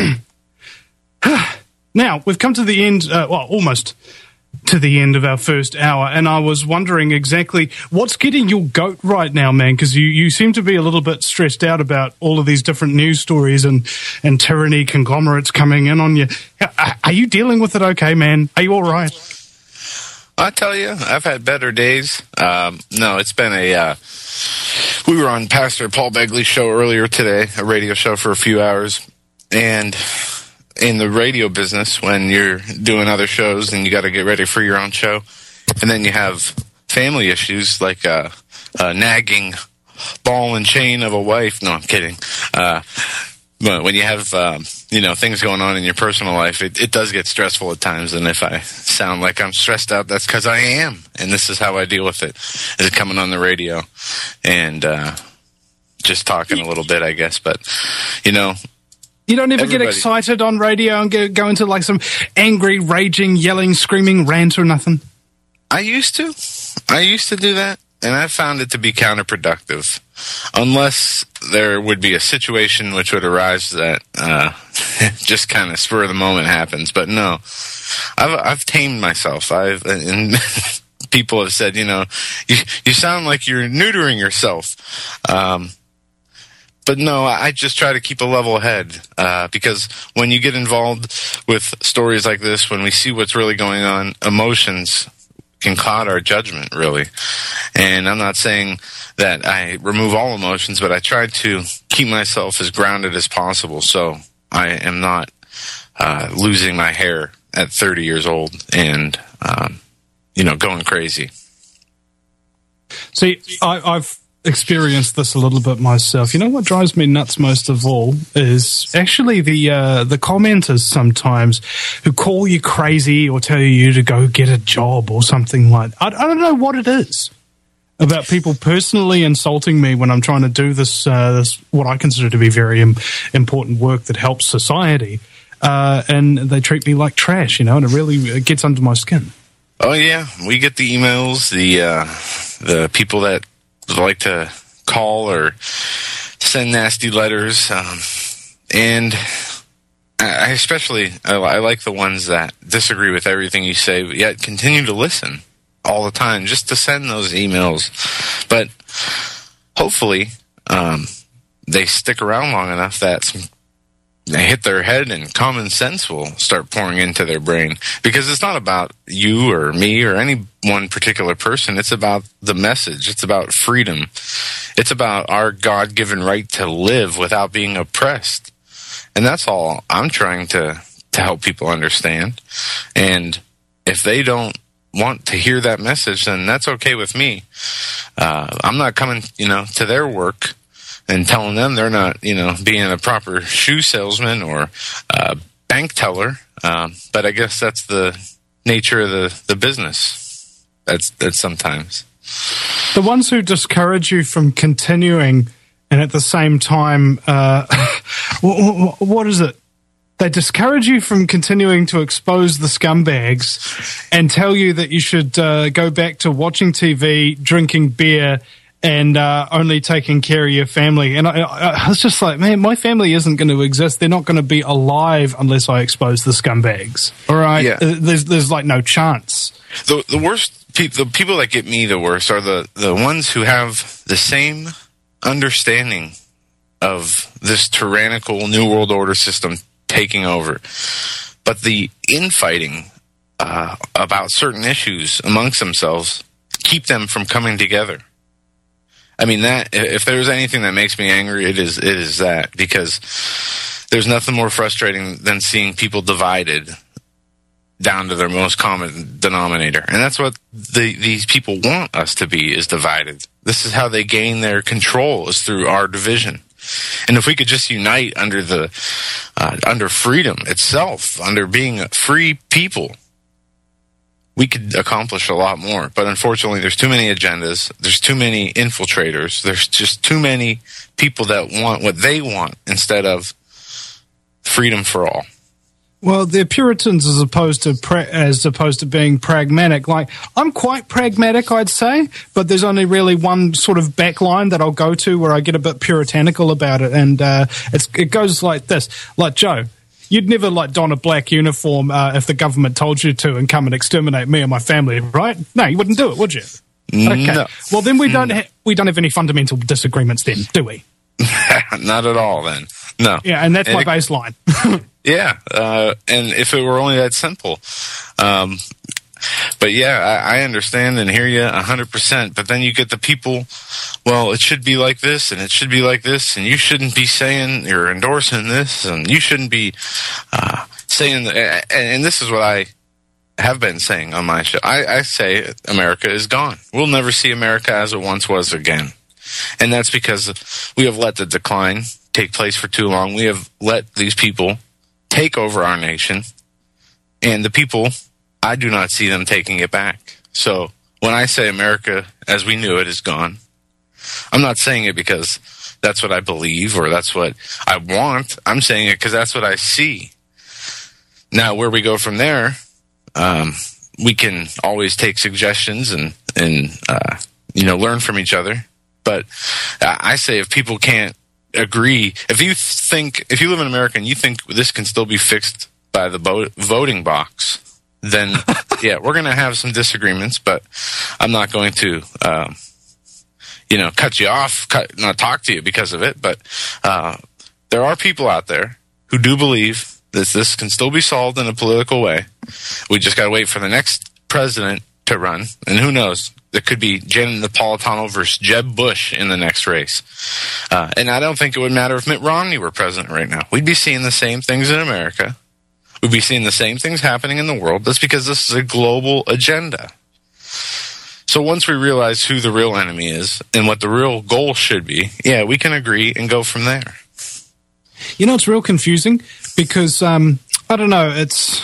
Now, we've come to the end, almost to the end of our first hour, and I was wondering exactly what's getting your goat right now, man, because you seem to be a little bit stressed out about all of these different news stories and tyranny conglomerates coming in on you. Are you dealing with it okay, man? Are you all right? I tell you, I've had better days. No, it's been we were on Pastor Paul Begley's show earlier today, a radio show for a few hours, and in the radio business, when you're doing other shows and you got to get ready for your own show, and then you have family issues like a nagging ball and chain of a wife. No, I'm kidding. But when you have things going on in your personal life, it does get stressful at times. And if I sound like I'm stressed out, that's because I am. And this is how I deal with it: is coming on the radio and just talking a little bit, I guess. But you don't ever get excited on radio and go into like some angry, raging, yelling, screaming rant or nothing? I used to do that, and I found it to be counterproductive. Unless there would be a situation which would arise that just kind of spur of the moment happens. But no, I've tamed myself. And people have said, you sound like you're neutering yourself. But no, I just try to keep a level head because when you get involved with stories like this, when we see what's really going on, emotions can cloud our judgment, really. And I'm not saying that I remove all emotions, but I try to keep myself as grounded as possible so I am not losing my hair at 30 years old and, going crazy. See, I've experienced this a little bit myself. You know what drives me nuts most of all is actually the commenters sometimes who call you crazy or tell you to go get a job or something like that. I don't know what it is about people personally insulting me when I'm trying to do this what I consider to be very important work that helps society, and they treat me like trash, and it really gets under my skin. Oh yeah, we get the emails, the people that like to call or send nasty letters, and I especially like the ones that disagree with everything you say, but yet continue to listen all the time, just to send those emails. But hopefully they stick around long enough that they hit their head and common sense will start pouring into their brain, because it's not about you or me or any one particular person. It's about the message. It's about freedom. It's about our God-given right to live without being oppressed. And that's all I'm trying to help people understand. And if they don't want to hear that message, then that's okay with me. I'm not coming, to their work and telling them they're not, being a proper shoe salesman or bank teller. But I guess that's the nature of the business. That's sometimes. The ones who discourage you from continuing and at the same time, what is it? They discourage you from continuing to expose the scumbags and tell you that you should go back to watching TV, drinking beer, and only taking care of your family. And I was just like, man, my family isn't going to exist. They're not going to be alive unless I expose the scumbags. All right? Yeah. There's like no chance. The worst, the people that get me the worst are the ones who have the same understanding of this tyrannical New World Order system taking over. But the infighting about certain issues amongst themselves keep them from coming together. I mean, that if there's anything that makes me angry, it is that, because there's nothing more frustrating than seeing people divided down to their most common denominator. And that's what these people want us to be, is divided. This is how they gain their control, is through our division. And if we could just unite under under freedom itself, under being a free people, we could accomplish a lot more. But unfortunately, there's too many agendas. There's too many infiltrators. There's just too many people that want what they want instead of freedom for all. Well, they're Puritans as opposed to being pragmatic. Like, I'm quite pragmatic, I'd say, but there's only really one sort of backline that I'll go to where I get a bit puritanical about it, and it goes like this. Like, Joe, you'd never don a black uniform if the government told you to and come and exterminate me and my family, right? No, you wouldn't do it, would you? Okay. No. Well, then we don't have any fundamental disagreements, then, do we? Not at all, then. No. Yeah, and that's my baseline. Yeah, and if it were only that simple. But yeah, I understand and hear you 100%. But then you get the people, well, it should be like this, and it should be like this, and you shouldn't be saying you're endorsing this, and you shouldn't be saying, and this is what I have been saying on my show. I say America is gone. We'll never see America as it once was again. And that's because we have let the decline take place for too long. We have let these people take over our nation, and the people, I do not see them taking it back. So when I say America as we knew it is gone, I'm not saying it because that's what I believe or that's what I want. I'm saying it because that's what I see. Now, where we go from there, we can always take suggestions and learn from each other. But I say if people can't agree, if you live in America and you think this can still be fixed by the voting box, then yeah, we're going to have some disagreements, but I'm not going to, cut you off, not talk to you because of it. But there are people out there who do believe that this can still be solved in a political way. We just got to wait for the next president to run, and who knows? There could be Janet Napolitano versus Jeb Bush in the next race. And I don't think it would matter if Mitt Romney were president right now. We'd be seeing the same things in America. We'd be seeing the same things happening in the world. That's because this is a global agenda. So once we realize who the real enemy is and what the real goal should be, yeah, we can agree and go from there. It's real confusing because, I don't know, it's...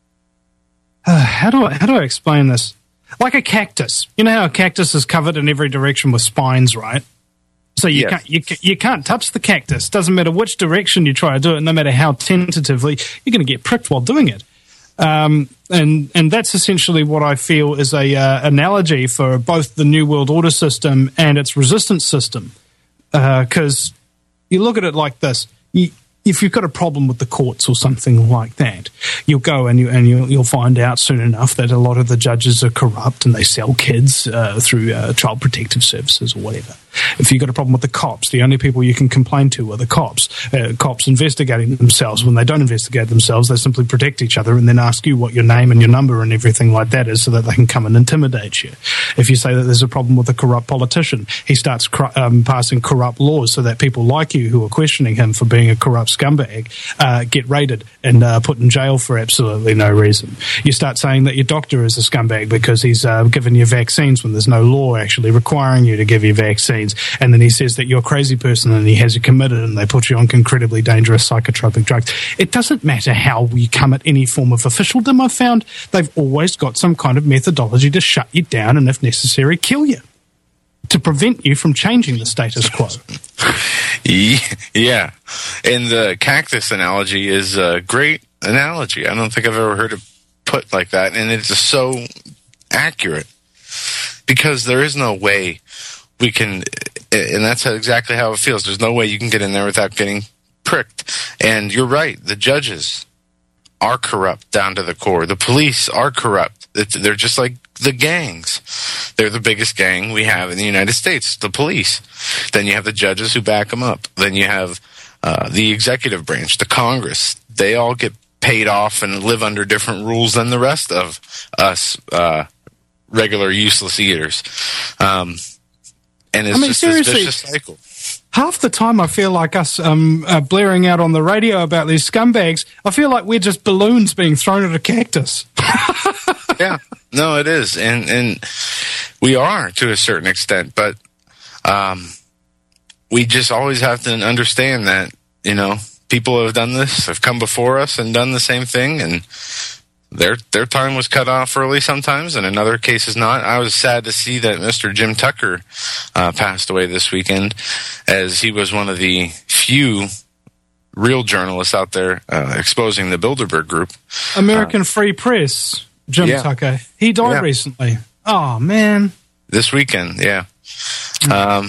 how do I explain this? Like a cactus. You know how a cactus is covered in every direction with spines, right? So you can't touch the cactus. Doesn't matter which direction you try to do it, no matter how tentatively, you're going to get pricked while doing it. And that's essentially what I feel is a analogy for both the New World Order system and its resistance system. Because you look at it like this. If you've got a problem with the courts or something like that, you'll go and you'll find out soon enough that a lot of the judges are corrupt and they sell kids through child protective services or whatever. If you've got a problem with the cops, the only people you can complain to are the cops. Cops investigating themselves. When they don't investigate themselves, they simply protect each other and then ask you what your name and your number and everything like that is so that they can come and intimidate you. If you say that there's a problem with a corrupt politician, he starts passing corrupt laws so that people like you who are questioning him for being a corrupt scumbag get raided and put in jail for absolutely no reason. You start saying that your doctor is a scumbag because he's given you vaccines when there's no law actually requiring you to give you vaccines. And then he says that you're a crazy person and he has you committed and they put you on incredibly dangerous psychotropic drugs. It doesn't matter how we come at any form of officialdom, I've found. They've always got some kind of methodology to shut you down and, if necessary, kill you to prevent you from changing the status quo. Yeah. And the cactus analogy is a great analogy. I don't think I've ever heard it put like that. And it's just so accurate because there is no way we can, and that's exactly how it feels. There's no way you can get in there without getting pricked. And you're right. The judges are corrupt down to the core. The police are corrupt. They're just like the gangs. They're the biggest gang we have in the United States, the police. Then you have the judges who back them up. Then you have the executive branch, the Congress. They all get paid off and live under different rules than the rest of us regular useless eaters. And it's just this vicious cycle. Half the time I feel like us blaring out on the radio about these scumbags, I feel like we're just balloons being thrown at a cactus. Yeah, no, it is. And we are to a certain extent, but we just always have to understand that, people have done this, have come before us and done the same thing, and their time was cut off early sometimes, and in other cases not. I was sad to see that Mr. Jim Tucker passed away this weekend, as he was one of the few real journalists out there exposing the Bilderberg Group. American Free Press, Jim Tucker. He died recently. Oh, man. This weekend, yeah. And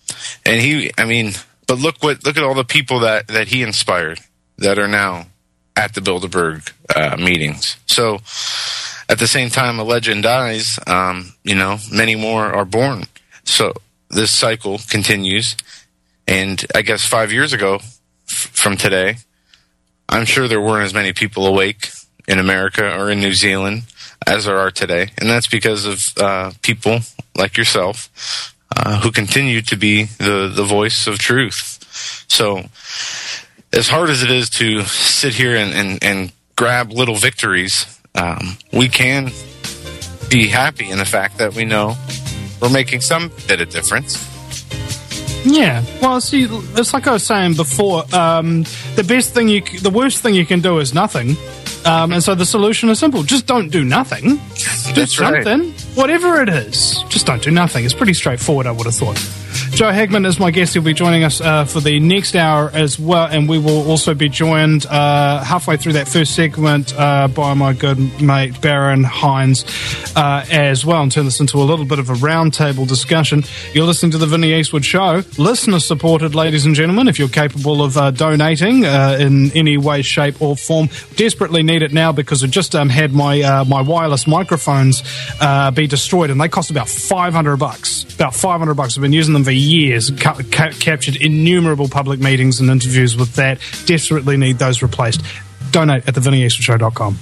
but look at all the people that he inspired that are now at the Bilderberg meetings. So at the same time a legend dies, many more are born. So this cycle continues. And I guess 5 years ago from today, I'm sure there weren't as many people awake in America or in New Zealand as there are today. And that's because of people like yourself who continue to be the voice of truth. So as hard as it is to sit here and grab little victories, we can be happy in the fact that we know we're making some bit of difference. Yeah, well, see, it's like I was saying before. The worst thing you can do is nothing, and so the solution is simple: just don't do nothing. Do something, whatever it is. Just don't do nothing. It's pretty straightforward, I would have thought. Joe Hagman is my guest. He'll be joining us for the next hour as well, and we will also be joined halfway through that first segment by my good mate Baron Hines as well, and turn this into a little bit of a roundtable discussion. You're listening to the Vinnie Eastwood Show, listener supported, ladies and gentlemen. If you're capable of donating in any way, shape, or form, desperately need it now because I just had my my wireless microphones be destroyed, and they cost about $500. About $500. I've been using them for years, captured innumerable public meetings and interviews with that. Desperately need those replaced. Donate at thevinnieeastwoodshow.com.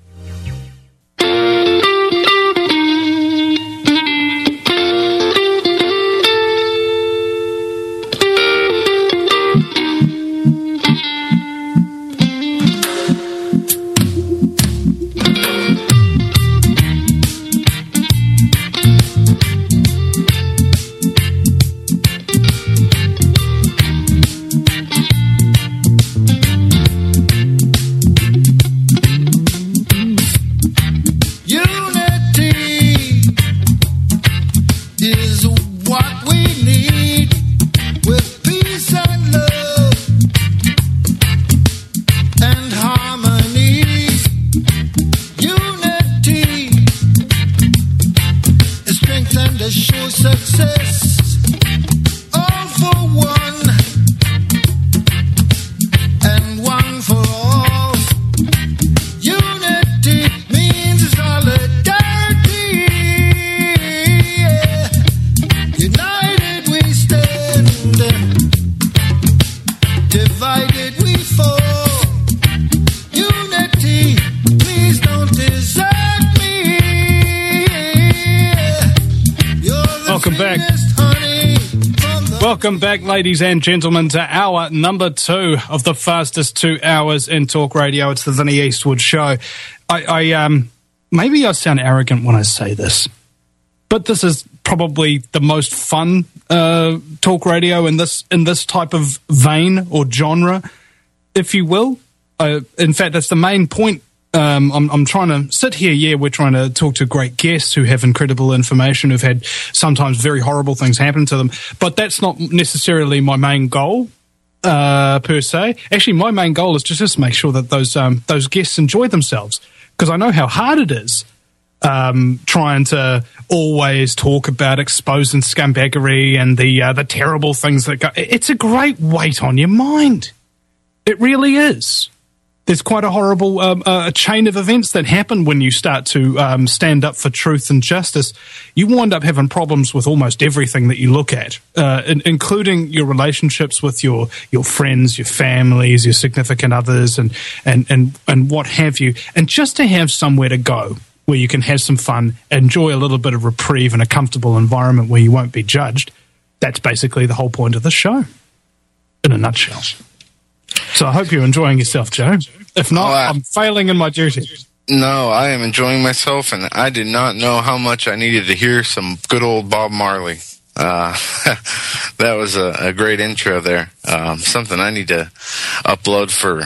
Welcome back, ladies and gentlemen, to hour number 2 of the fastest 2 hours in talk radio. It's the Vinnie Eastwood Show. I maybe I sound arrogant when I say this, but this is probably the most fun talk radio in this type of vein or genre, if you will. In fact, that's the main point. I'm trying to sit here, we're trying to talk to great guests who have incredible information, who've had sometimes very horrible things happen to them, but that's not necessarily my main goal, per se. Actually, my main goal is to just make sure that those guests enjoy themselves, because I know how hard it is trying to always talk about exposing scumbaggery and the terrible things that go. It's a great weight on your mind. It really is. there's quite a horrible a chain of events that happen when you start to stand up for truth and justice. You wind up having problems with almost everything that you look at, including your relationships with your friends, your families, your significant others, and what have you. And just to have somewhere to go where you can have some fun, enjoy a little bit of reprieve in a comfortable environment where you won't be judged, that's basically the whole point of the show, in a nutshell. So I hope you're enjoying yourself, Joe. If not, I'm failing in my duty. No, I am enjoying myself, and I did not know how much I needed to hear some good old Bob Marley. That was a great intro there. Something I need to upload for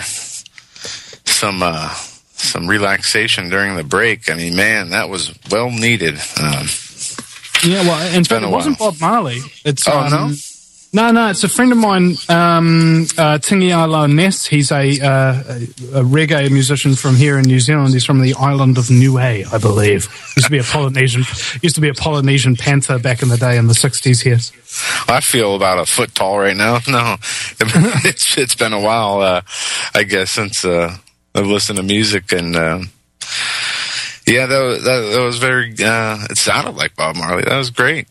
some relaxation during the break. I mean, man, that was well needed. Yeah, well, in fact, it wasn't Bob Marley. It's no? No, it's a friend of mine, Tingialo Ness. He's a reggae musician from here in New Zealand. He's from the island of Niue, I believe. Used to be a Polynesian panther back in the day in the 60s here. I feel about a foot tall right now. No, it's been a while, I guess, since I've listened to music, and yeah, that was very. It sounded like Bob Marley. That was great.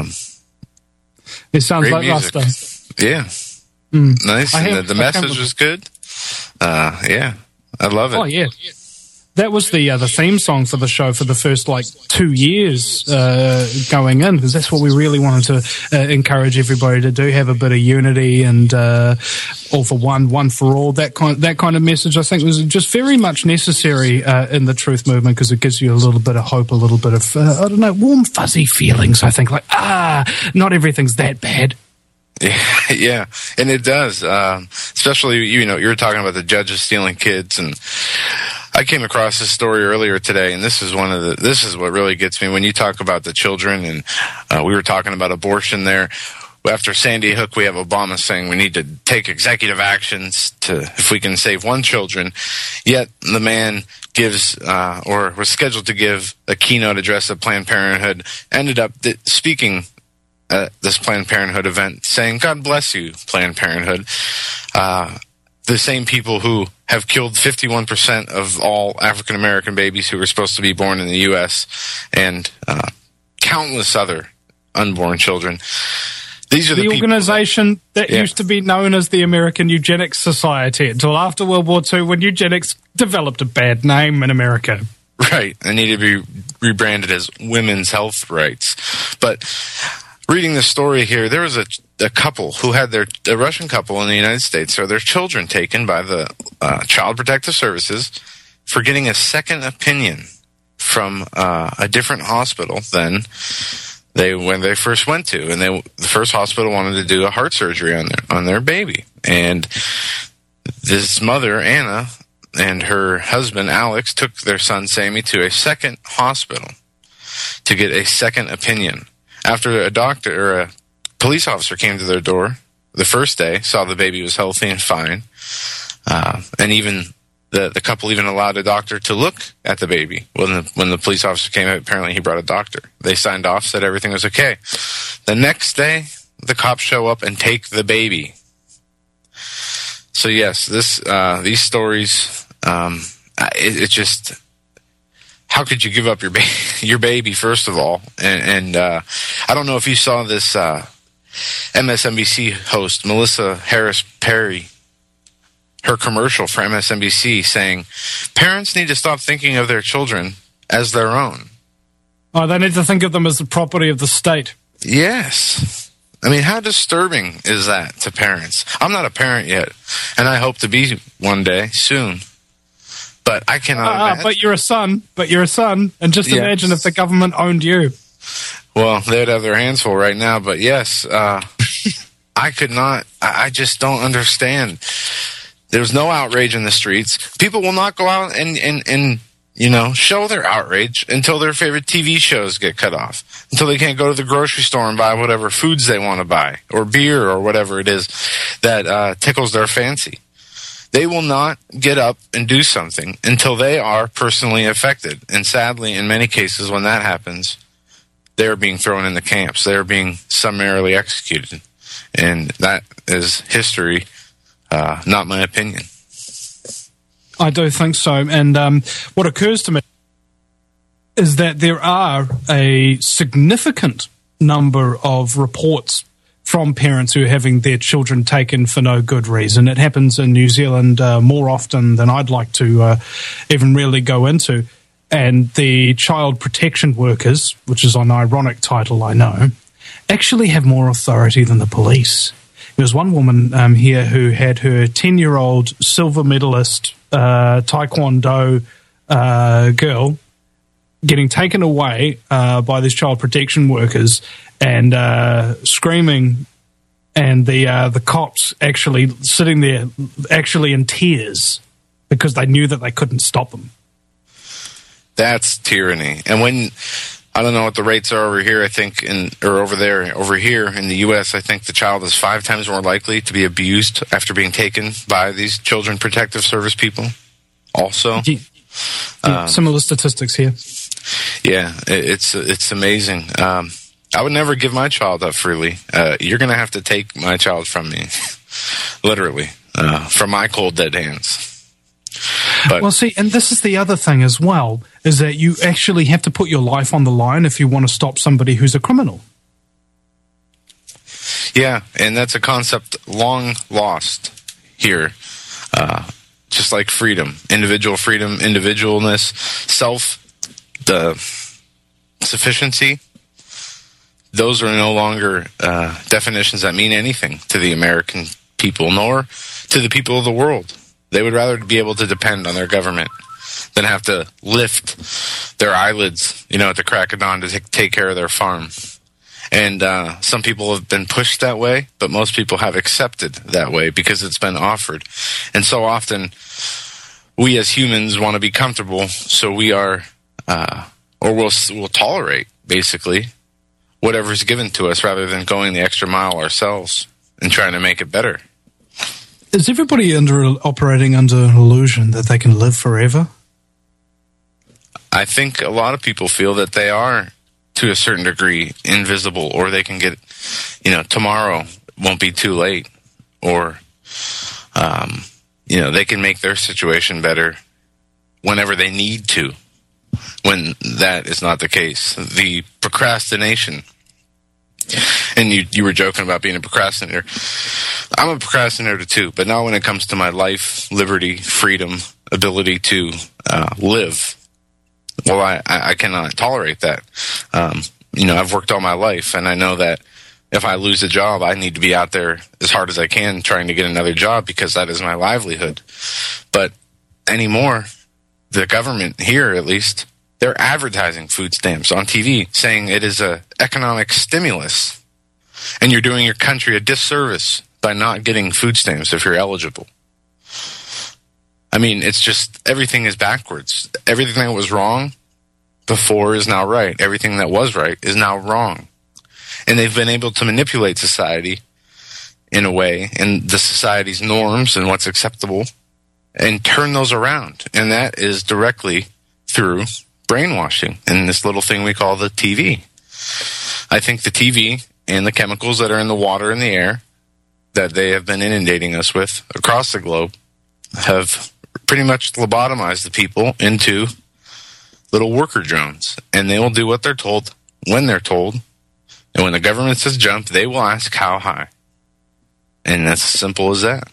It sounds great like music. Rasta. Yeah, nice. And the message was good. Yeah, I love it. Oh yeah, that was the theme song for the show for the first 2 years going in, because that's what we really wanted to encourage everybody to do: have a bit of unity and all for one for all. That kind of message, I think, was just very much necessary in the truth movement, because it gives you a little bit of hope, a little bit of I don't know, warm fuzzy feelings. I think not everything's that bad. Yeah, and it does. Especially, you were talking about the judges stealing kids, and I came across this story earlier today, and this is what really gets me when you talk about the children, and we were talking about abortion there. After Sandy Hook, we have Obama saying we need to take executive actions if we can save one children. Yet the man gives, or was scheduled to give, a keynote address at Planned Parenthood, ended up speaking at this Planned Parenthood event, saying, "God bless you, Planned Parenthood." The same people who have killed 51% of all African American babies who were supposed to be born in the U.S. and countless other unborn children. These are the organization that used to be known as the American Eugenics Society until after World War II, when eugenics developed a bad name in America. Right. They need to be rebranded as women's health rights. But reading the story here, there was a couple who had a Russian couple in the United States, so their children taken by the Child Protective Services for getting a second opinion from a different hospital than when they first went to, and the first hospital wanted to do a heart surgery on their baby, and this mother, Anna, and her husband, Alex, took their son, Sammy, to a second hospital to get a second opinion. After a doctor or a police officer came to their door the first day, saw the baby was healthy and fine, and even the couple even allowed a doctor to look at the baby. When the police officer came, apparently he brought a doctor. They signed off, said everything was okay. The next day, the cops show up and take the baby. So yes, these stories, it just, how could you give up your baby, first of all? And I don't know if you saw this MSNBC host, Melissa Harris Perry, her commercial for MSNBC, saying parents need to stop thinking of their children as their own. Oh, they need to think of them as the property of the state. Yes. I mean, how disturbing is that to parents? I'm not a parent yet, and I hope to be one day soon. But I cannot imagine. But you're a son, and just imagine if the government owned you. Well, they'd have their hands full right now, but yes, I could not. I just don't understand. There's no outrage in the streets. People will not go out and show their outrage until their favorite TV shows get cut off, until they can't go to the grocery store and buy whatever foods they want to buy, or beer, or whatever it is that tickles their fancy. They will not get up and do something until they are personally affected. And sadly, in many cases, when that happens, they're being thrown in the camps. They're being summarily executed. And that is history. Not my opinion. I do think so. And what occurs to me is that there are a significant number of reports from parents who are having their children taken for no good reason. It happens in New Zealand more often than I'd like to even really go into. And the child protection workers, which is an ironic title, I know, actually have more authority than the police. There was one woman here who had her 10-year-old silver medalist Taekwondo girl getting taken away by these child protection workers and screaming, and the cops actually sitting there actually in tears because they knew that they couldn't stop them. That's tyranny. And when, I don't know what the rates are over here, I think, over here in the U.S., I think the child is 5 times more likely to be abused after being taken by these Children Protective Service people also. Similar statistics here. Yeah, it's amazing. I would never give my child up freely. You're going to have to take my child from me, literally, from my cold, dead hands. But, well, see, and this is the other thing as well, is that you actually have to put your life on the line if you want to stop somebody who's a criminal. Yeah, and that's a concept long lost here. Just like freedom, individualness, self-sufficiency. Those are no longer definitions that mean anything to the American people, nor to the people of the world. They would rather be able to depend on their government than have to lift their eyelids, at the crack of dawn to take care of their farm. And some people have been pushed that way, but most people have accepted that way because it's been offered. And so often, we as humans want to be comfortable, so we are, we'll tolerate, basically, whatever's given to us rather than going the extra mile ourselves and trying to make it better. Is everybody operating under an illusion that they can live forever? I think a lot of people feel that they are, to a certain degree, invisible, or they can get, tomorrow won't be too late, or, they can make their situation better whenever they need to, when that is not the case. The procrastination, and you were joking about being a procrastinator. I'm a procrastinator too, but not when it comes to my life, liberty, freedom, ability to live. Well, I cannot tolerate that. I've worked all my life, and I know that if I lose a job, I need to be out there as hard as I can trying to get another job because that is my livelihood. But anymore, the government here, at least, they're advertising food stamps on TV, saying it is an economic stimulus, and you're doing your country a disservice by not getting food stamps if you're eligible. I mean, it's just, everything is backwards. Everything that was wrong before is now right. Everything that was right is now wrong. And they've been able to manipulate society in a way, and the society's norms and what's acceptable, and turn those around. And that is directly through brainwashing and this little thing we call the TV. I think the TV and the chemicals that are in the water and the air that they have been inundating us with across the globe have pretty much lobotomized the people into little worker drones. And they will do what they're told when they're told. And when the government says jump, they will ask how high. And that's as simple as that.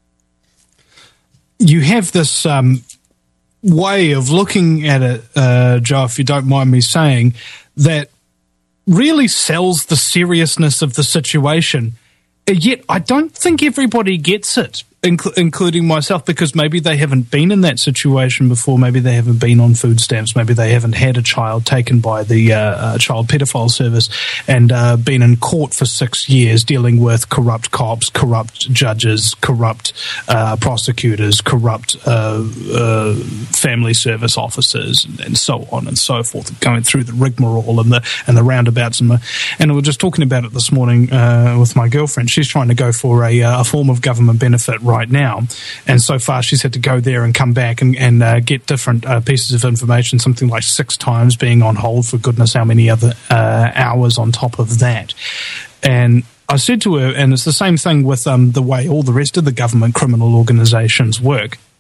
You have this way of looking at it, Joe, if you don't mind me saying, that really sells the seriousness of the situation. Yet I don't think everybody gets it, including myself, because maybe they haven't been in that situation before. Maybe they haven't been on food stamps. Maybe they haven't had a child taken by the Child Pedophile Service and been in court for 6 years dealing with corrupt cops, corrupt judges, corrupt prosecutors, corrupt family service officers, and so on and so forth, going through the rigmarole and the roundabouts. And we were just talking about it this morning with my girlfriend. She's trying to go for a form of government benefit right now, and so far she's had to go there and come back and get different pieces of information, something like 6 times, being on hold for goodness how many other hours on top of that. And I said to her, and it's the same thing with the way all the rest of the government criminal organizations work,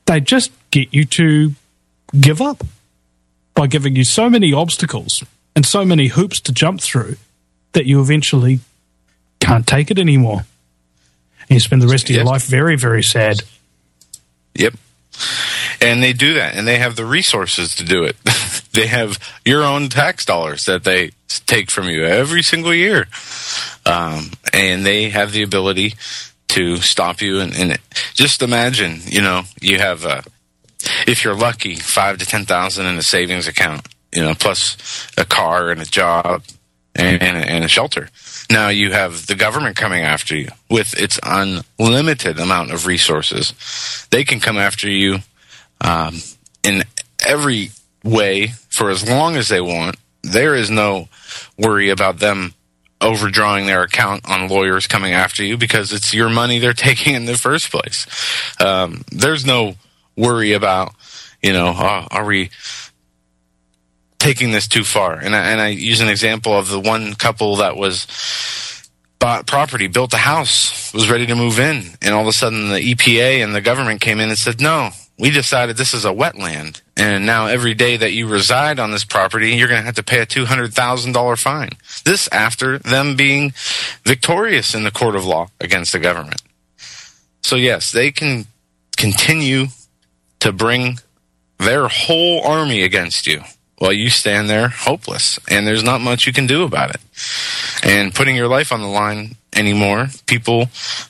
they just get you to give up by giving you so many obstacles and so many hoops to jump through that you eventually can't take it anymore. And you spend the rest of your life very, very sad. Yep. And they do that, and they have the resources to do it. They have your own tax dollars that they take from you every single year. And they have the ability to stop you. And just imagine, you have, if you're lucky, $5,000 to $10,000 in a savings account, plus a car and a job and a shelter. Now you have the government coming after you with its unlimited amount of resources. They can come after you in every way for as long as they want. There is no worry about them overdrawing their account on lawyers coming after you because it's your money they're taking in the first place. There's no worry about, are we taking this too far? And I use an example of the one couple that was bought property, built a house, was ready to move in, and all of a sudden the EPA and the government came in and said, no, we decided this is a wetland, and now every day that you reside on this property, you're going to have to pay a $200,000 fine. This after them being victorious in the court of law against the government. So yes, they can continue to bring their whole army against you while you stand there hopeless, and there's not much you can do about it. And putting your life on the line anymore, people,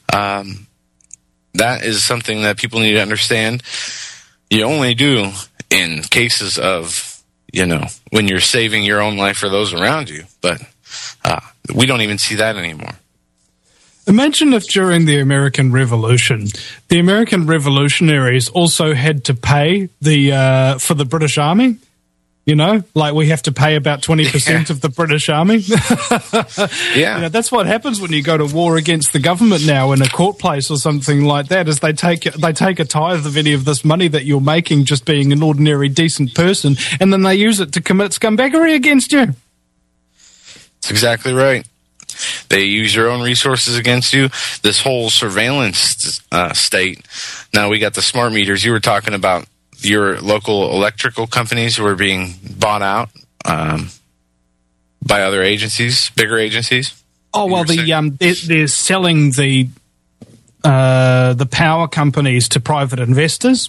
that is something that people need to understand. You only do in cases of, when you're saving your own life or those around you, but we don't even see that anymore. Imagine if during the American Revolution, the American revolutionaries also had to pay for the British Army. Like we have to pay about 20% of the British Army. Yeah. That's what happens when you go to war against the government now in a court place or something like that, is they take a tithe of any of this money that you're making just being an ordinary decent person, and then they use it to commit scumbaggery against you. That's exactly right. They use your own resources against you. This whole surveillance state. Now we got the smart meters. You were talking about your local electrical companies who are being bought out by other agencies, bigger agencies. Oh well, they're selling the power companies to private investors.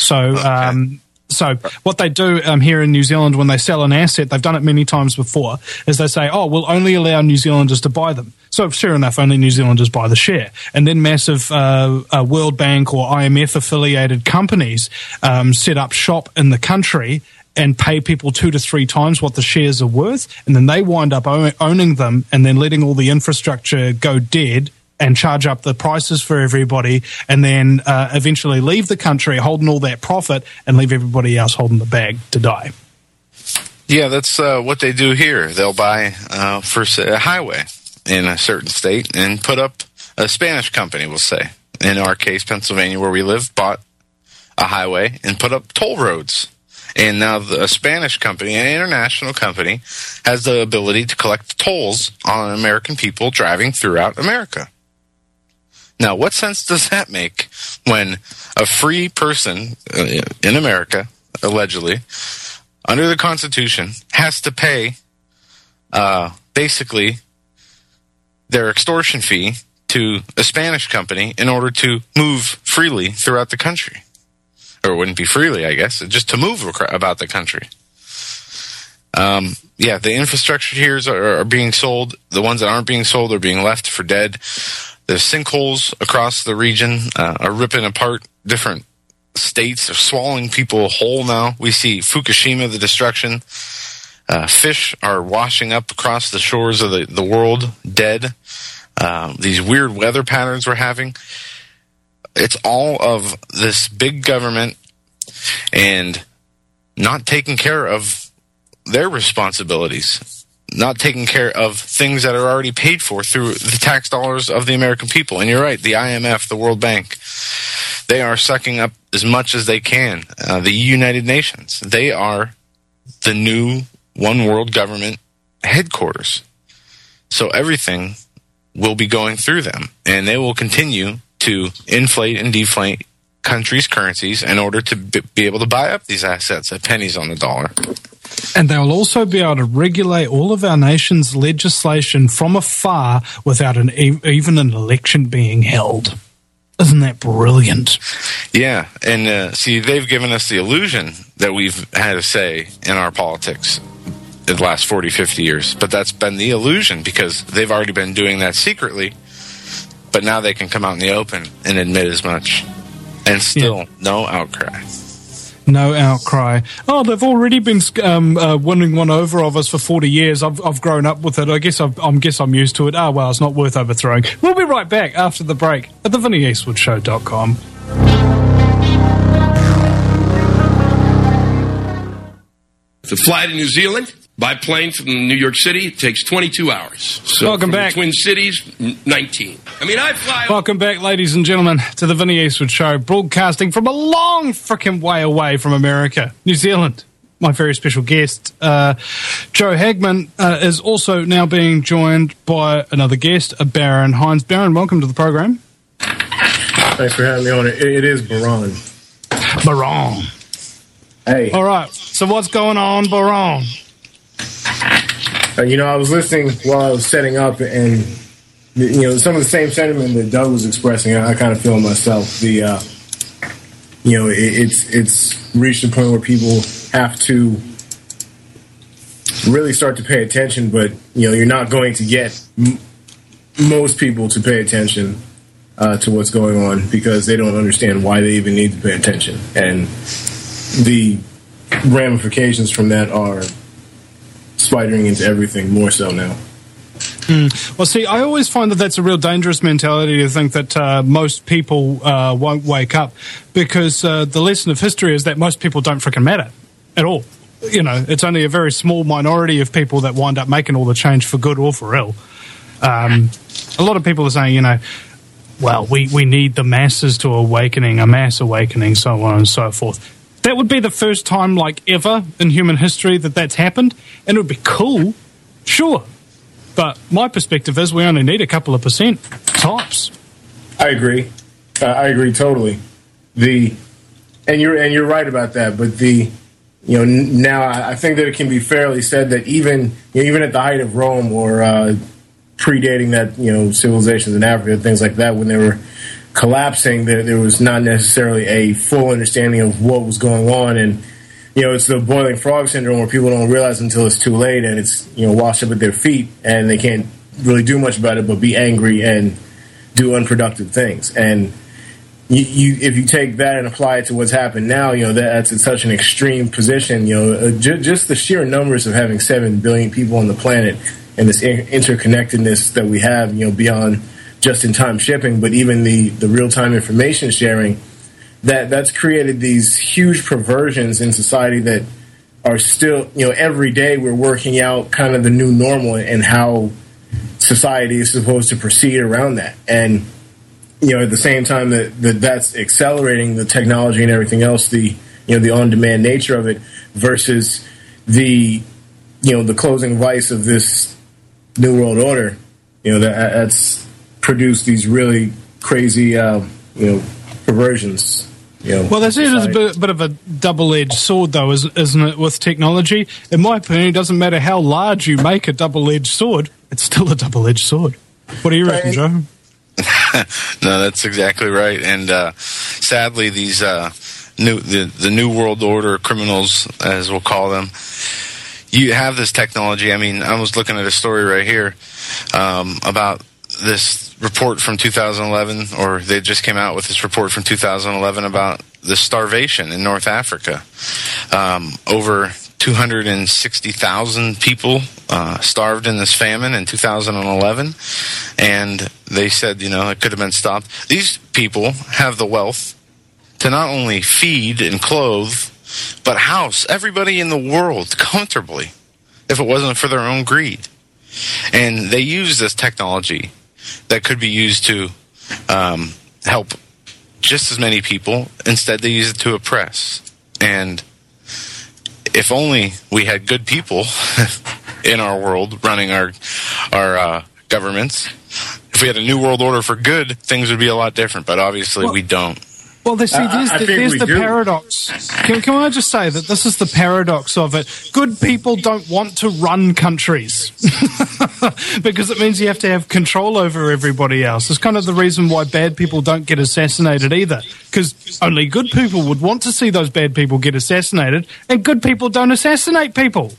So what they do here in New Zealand when they sell an asset, they've done it many times before, is they say, we'll only allow New Zealanders to buy them. So sure enough, only New Zealanders buy the share. And then massive World Bank or IMF affiliated companies set up shop in the country and pay people 2 to 3 times what the shares are worth. And then they wind up owning them and then letting all the infrastructure go dead and charge up the prices for everybody, and then eventually leave the country holding all that profit and leave everybody else holding the bag to die. Yeah, that's what they do here. They'll buy a highway in a certain state and put up a Spanish company, we'll say. In our case, Pennsylvania, where we live, bought a highway and put up toll roads. And now a Spanish company, an international company, has the ability to collect tolls on American people driving throughout America. Now, what sense does that make when a free person in America, allegedly, under the Constitution, has to pay basically their extortion fee to a Spanish company in order to move freely throughout the country? Or it wouldn't be freely, I guess, just to move about the country. The infrastructure here are being sold. The ones that aren't being sold are being left for dead. The sinkholes across the region are ripping apart different states. They're swallowing people whole now. We see Fukushima, the destruction. Fish are washing up across the shores of the world, dead. These weird weather patterns we're having. It's all of this big government and not taking care of their responsibilities. Not taking care of things that are already paid for through the tax dollars of the American people. And you're right, the IMF, the World Bank, they are sucking up as much as they can. The United Nations, they are the new one world government headquarters. So everything will be going through them, and they will continue to inflate and deflate countries' currencies in order to be able to buy up these assets at pennies on the dollar. And they'll also be able to regulate all of our nation's legislation from afar without even an election being held. Isn't that brilliant? Yeah, and see, they've given us the illusion that we've had a say in our politics in the last 40, 50 years. But that's been the illusion because they've already been doing that secretly. But now they can come out in the open and admit as much. And still, no outcry. No outcry. Oh, they've already been winning one over of us for 40 years. I've grown up with it. I guess I'm used to it. Oh, well, it's not worth overthrowing. We'll be right back after the break at theVinnieEastwoodshow.com. To fly to New Zealand by plane from New York City, it takes 22 hours. So welcome back. Twin Cities, 19. I fly. Welcome back, ladies and gentlemen, to the Vinnie Eastwood Show, broadcasting from a long frickin' way away from America, New Zealand. My very special guest, Joe Hagman, is also now being joined by another guest, Baron Hines. Baron, welcome to the program. Thanks for having me on. It is Baron. Baron. Hey. All right. So what's going on, Baron? I was listening while I was setting up, and some of the same sentiment that Doug was expressing, I kind of feel myself. It's reached a point where people have to really start to pay attention, but you're not going to get most people to pay attention to what's going on because they don't understand why they even need to pay attention, and the ramifications from that are spidering into everything more so now. Well, see, I always find that that's a real dangerous mentality to think that most people won't wake up, because the lesson of history is that most people don't frickin' matter at all. It's only a very small minority of people that wind up making all the change for good or for ill. A lot of people are saying, well, we need the masses to awakening, a mass awakening, so on and so forth. That would be the first time, like, ever in human history that that's happened, and it would be cool, sure. But my perspective is we only need a couple of percent, tops. I agree. I agree totally. And you're right about that. But now I think that it can be fairly said that even at the height of Rome or predating that, civilizations in Africa, things like that, when they were collapsing, there was not necessarily a full understanding of what was going on, and it's the boiling frog syndrome where people don't realize until it's too late, and it's washed up at their feet, and they can't really do much about it but be angry and do unproductive things. And if you take that and apply it to what's happened now, that's in such an extreme position. Just the sheer numbers of having 7 billion people on the planet and this interconnectedness that we have, beyond just-in-time shipping, but even the real-time information sharing, that's created these huge perversions in society that are still, every day we're working out kind of the new normal and how society is supposed to proceed around that. And, at the same time that's accelerating the technology and everything else, the on-demand nature of it versus the closing vice of this New World Order, that's produced these really crazy, perversions. Well, that's it. It's a bit of a double-edged sword, though, isn't it, with technology? In my opinion, it doesn't matter how large you make a double-edged sword, it's still a double-edged sword. What do you reckon, Joe? No, that's exactly right. And sadly, these the New World Order criminals, as we'll call them, you have this technology. I mean, I was looking at a story right here about this report from 2011, or they just came out with this report from 2011 about the starvation in North Africa. Over 260,000 people starved in this famine in 2011, and they said, it could have been stopped. These people have the wealth to not only feed and clothe, but house everybody in the world comfortably, if it wasn't for their own greed. And they use this technology that could be used to help just as many people. Instead, they use it to oppress. And if only we had good people in our world running our governments, if we had a new world order for good, things would be a lot different. But obviously, we don't. Well, there's the paradox. Can I just say that this is the paradox of it? Good people don't want to run countries because it means you have to have control over everybody else. It's kind of the reason why bad people don't get assassinated either, because only good people would want to see those bad people get assassinated, and good people don't assassinate people.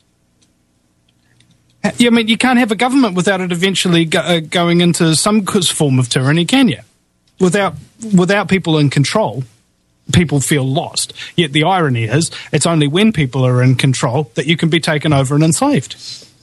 I mean, you can't have a government without it eventually going into some form of tyranny, can you? Without people in control, people feel lost. Yet the irony is, it's only when people are in control that you can be taken over and enslaved.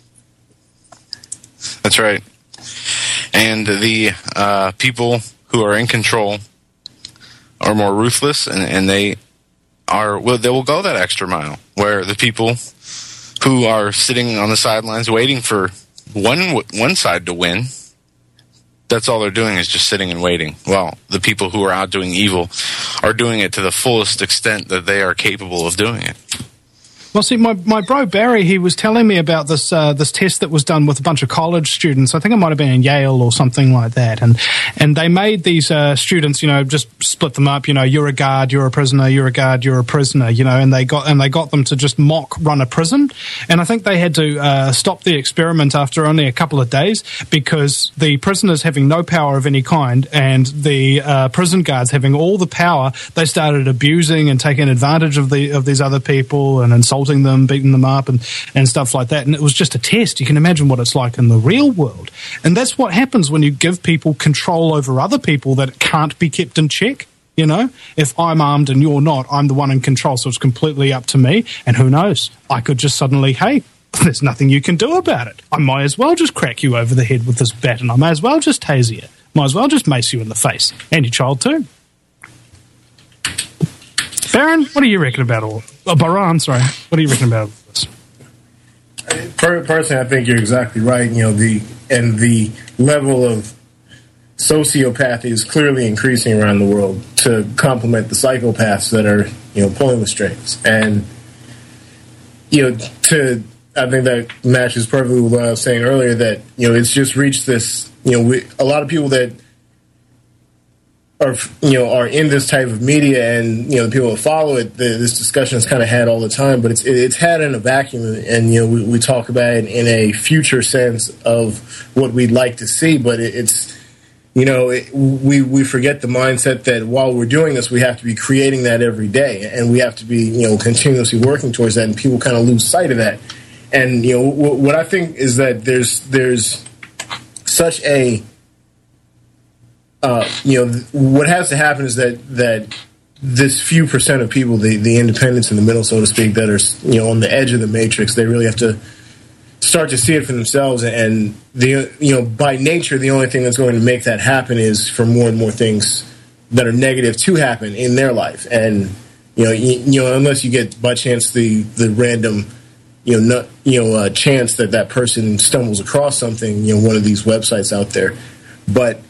That's right. And the people who are in control are more ruthless, and they will go that extra mile, where the people who are sitting on the sidelines waiting for one side to win, that's all they're doing is just sitting and waiting. Well, the people who are out doing evil are doing it to the fullest extent that they are capable of doing it. Well, see, my bro Barry, he was telling me about this test that was done with a bunch of college students. I think it might have been in Yale or something like that. And they made these students, just split them up. You're a guard, you're a prisoner. You're a guard, you're a prisoner. And they got them to just mock run a prison. And I think they had to stop the experiment after only a couple of days because the prisoners having no power of any kind and the prison guards having all the power, they started abusing and taking advantage of these other people and insulting them, beating them up and stuff like that. And it was just a test. You can imagine what it's like in the real world. And that's what happens when you give people control over other people that can't be kept in check. If I'm armed and you're not, I'm the one in control, so it's completely up to me. And who knows? I could just suddenly, hey, there's nothing you can do about it. I might as well just crack you over the head with this bat, and I may as well just tase you. Might as well just mace you in the face. And your child too. Baron, what do you reckon about all? Baran, sorry. What do you reckon about this? Personally, I think you're exactly right. The level of sociopathy is clearly increasing around the world to complement the psychopaths that are, pulling the strings. And, I think that matches perfectly with what I was saying earlier, that, it's just reached this, a lot of people that are in this type of media, and the people that follow it, this discussion is kind of had all the time, but it's had in a vacuum, and we talk about it in a future sense of what we'd like to see, but we forget the mindset that while we're doing this, we have to be creating that every day, and we have to be continuously working towards that, and people kind of lose sight of that. And what I think is that there's such a what has to happen is that this few percent of people, the independents in the middle, so to speak, that are on the edge of the matrix, they really have to start to see it for themselves. And by nature, the only thing that's going to make that happen is for more and more things that are negative to happen in their life. And unless you get by chance the random chance that person stumbles across something, one of these websites out there, but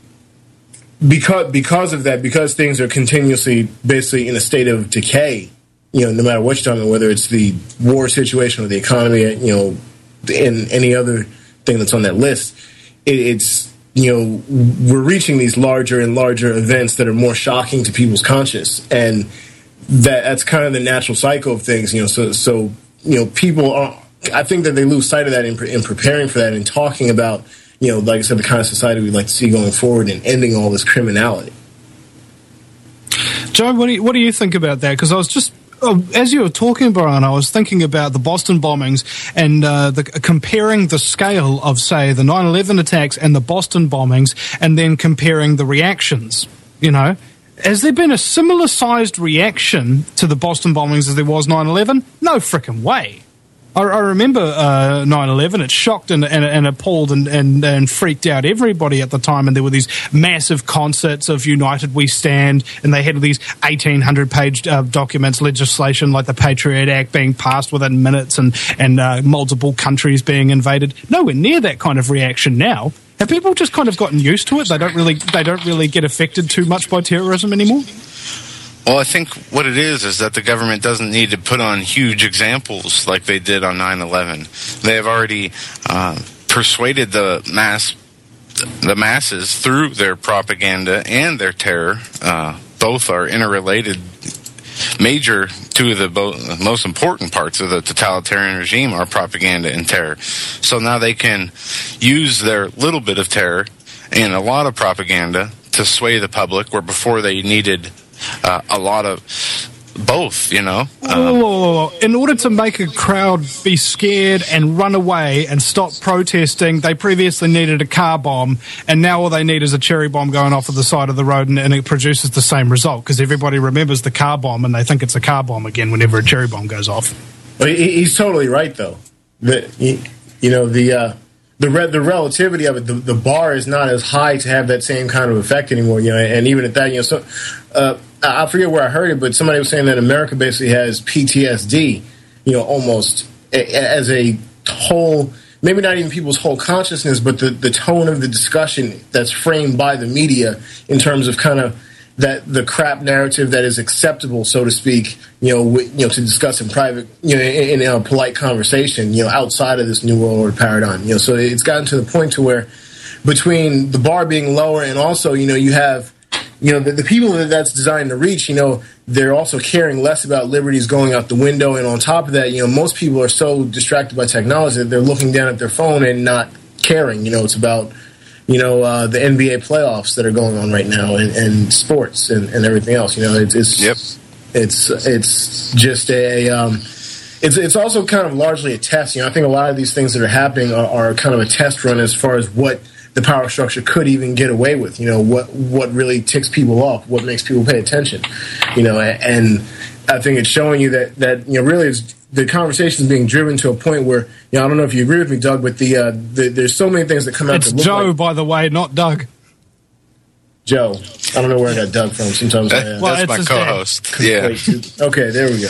because of that, because things are continuously basically in a state of decay, no matter what you're talking about, whether it's the war situation or the economy, and any other thing that's on that list, it's we're reaching these larger and larger events that are more shocking to people's conscience, and that's kind of the natural cycle of things. So people are. I think that they lose sight of that in preparing for that and talking about. Like I said, the kind of society we'd like to see going forward and ending all this criminality. Joe, what do you think about that? Because I was just, as you were talking, Brian, I was thinking about the Boston bombings and comparing the scale of, say, the 9/11 attacks and the Boston bombings, and then comparing the reactions. Has there been a similar-sized reaction to the Boston bombings as there was 9/11? No frickin' way. I remember 9/11. It shocked and appalled and freaked out everybody at the time. And there were these massive concerts of United We Stand, and they had these 1,800-page documents, legislation like the Patriot Act being passed within minutes, and multiple countries being invaded. Nowhere near that kind of reaction now. Have people just kind of gotten used to it? They don't really get affected too much by terrorism anymore? Well, I think what it is that the government doesn't need to put on huge examples like they did on 9/11. They have already persuaded the masses through their propaganda and their terror, both are interrelated. Two of the most important parts of the totalitarian regime are propaganda and terror. So now they can use their little bit of terror and a lot of propaganda to sway the public, where before they needed a lot of both, you know. In order to make a crowd be scared and run away and stop protesting, they previously needed a car bomb, and now all they need is a cherry bomb going off at the side of the road, and it produces the same result, because everybody remembers the car bomb and they think it's a car bomb again whenever a cherry bomb goes off. Well, he's totally right, though. The relativity of it, the bar is not as high to have that same kind of effect anymore, you know, and even at that, you know, so I forget where I heard it, but somebody was saying that America basically has PTSD, you know, almost as a whole, maybe not even people's whole consciousness, but the tone of the discussion that's framed by the media in terms of kind of that the crap narrative that is acceptable, so to speak, to discuss in private, in a polite conversation, outside of this new world order paradigm. So it's gotten to the point to where between the bar being lower and also, you have, the people that's designed to reach, they're also caring less about liberties going out the window. And on top of that, most people are so distracted by technology that they're looking down at their phone and not caring. It's about, the NBA playoffs that are going on right now and sports and everything else. It's just it's also kind of largely a test. I think a lot of these things that are happening are kind of a test run as far as what the power structure could even get away with, what really ticks people off, what makes people pay attention, and I think it's showing you that really it's, the conversation is being driven to a point where, I don't know if you agree with me, Doug, but there's so many things that come out. It's that look Joe, like, by the way, not Doug. Joe. I don't know where I got Doug from. Sometimes that's my co-host. Yeah. Okay, there we go.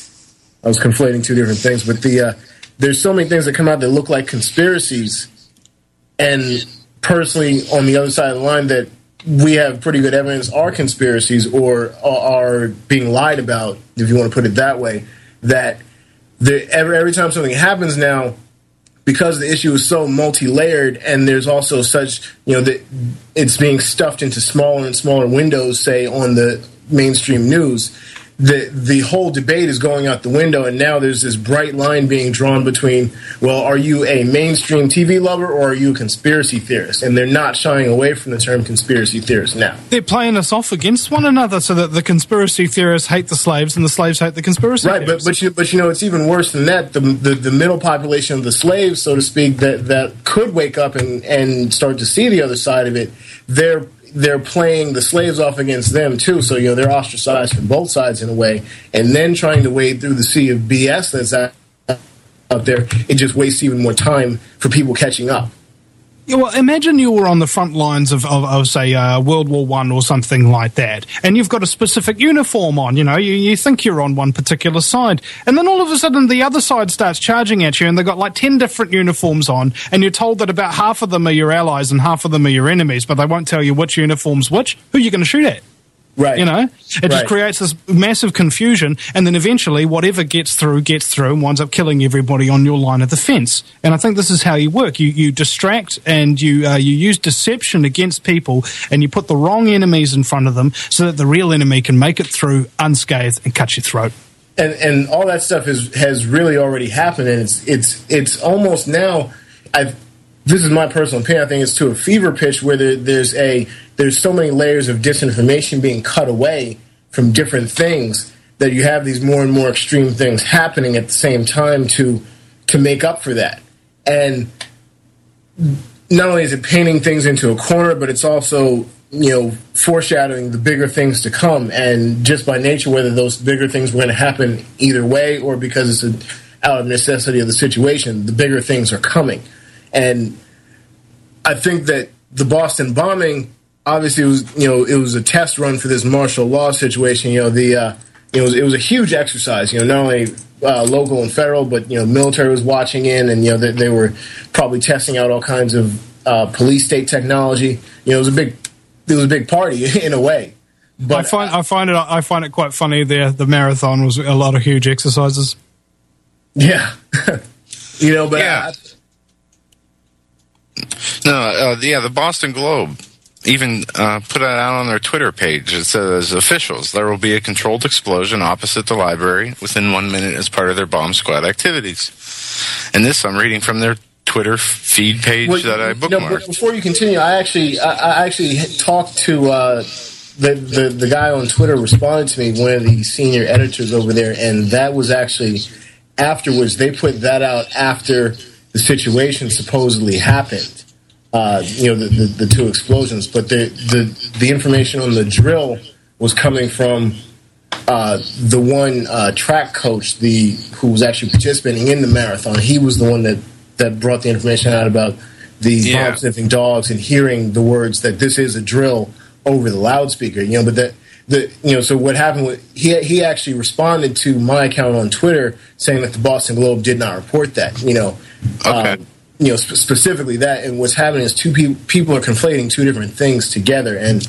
I was conflating two different things, but there's so many things that come out that look like conspiracies, and personally, on the other side of the line, that we have pretty good evidence are conspiracies or are being lied about, if you want to put it that way, that every time something happens now, because the issue is so multi-layered and there's also such, that it's being stuffed into smaller and smaller windows, say, on the mainstream news, the whole debate is going out the window, and now there's this bright line being drawn between, well, are you a mainstream TV lover or are you a conspiracy theorist? And they're not shying away from the term conspiracy theorist now. They're playing us off against one another so that the conspiracy theorists hate the slaves and the slaves hate the conspiracy theorists. Right, but it's even worse than that. The middle population of the slaves, so to speak, that could wake up and start to see the other side of it, they're playing the slaves off against them, too. So, they're ostracized from both sides in a way. And then trying to wade through the sea of BS that's out there, it just wastes even more time for people catching up. Yeah, well, imagine you were on the front lines of say, World War I or something like that, and you've got a specific uniform on, you think you're on one particular side, and then all of a sudden the other side starts charging at you, and they've got like 10 different uniforms on, and you're told that about half of them are your allies and half of them are your enemies, but they won't tell you which uniform's which. Who are you going to shoot at? Right. It just creates this massive confusion, and then eventually whatever gets through and winds up killing everybody on your line of defense. And I think this is how you work. You distract and you use deception against people, and you put the wrong enemies in front of them so that the real enemy can make it through unscathed and cut your throat. And all that stuff has really already happened, and it's almost now. This is my personal opinion. I think it's to a fever pitch where there's so many layers of disinformation being cut away from different things that you have these more and more extreme things happening at the same time to make up for that. And not only is it painting things into a corner, but it's also, foreshadowing the bigger things to come. And just by nature, whether those bigger things were going to happen either way or because it's out of necessity of the situation, the bigger things are coming. And I think that the Boston bombing, obviously, it was a test run for this martial law situation. It was a huge exercise. Not only local and federal, but military was watching in, and they were probably testing out all kinds of police state technology. It was a big party in a way. But I find it quite funny. The marathon was a lot of huge exercises. Yeah, but yeah. The Boston Globe even put it out on their Twitter page. It says, officials, there will be a controlled explosion opposite the library within 1 minute as part of their bomb squad activities. And this I'm reading from their Twitter feed page that I bookmarked. No, but before you continue, I actually talked to the guy on Twitter. Responded to me, one of the senior editors over there, and that was actually afterwards. They put that out after the situation supposedly happened. The two explosions, but the information on the drill was coming from the one track coach, who was actually participating in the marathon. He was the one that brought the information out about the bomb sniffing dogs and hearing the words that this is a drill over the loudspeaker. So what happened was he actually responded to my account on Twitter saying that the Boston Globe did not report that. Okay. Specifically that, and what's happening is two people are conflating two different things together, and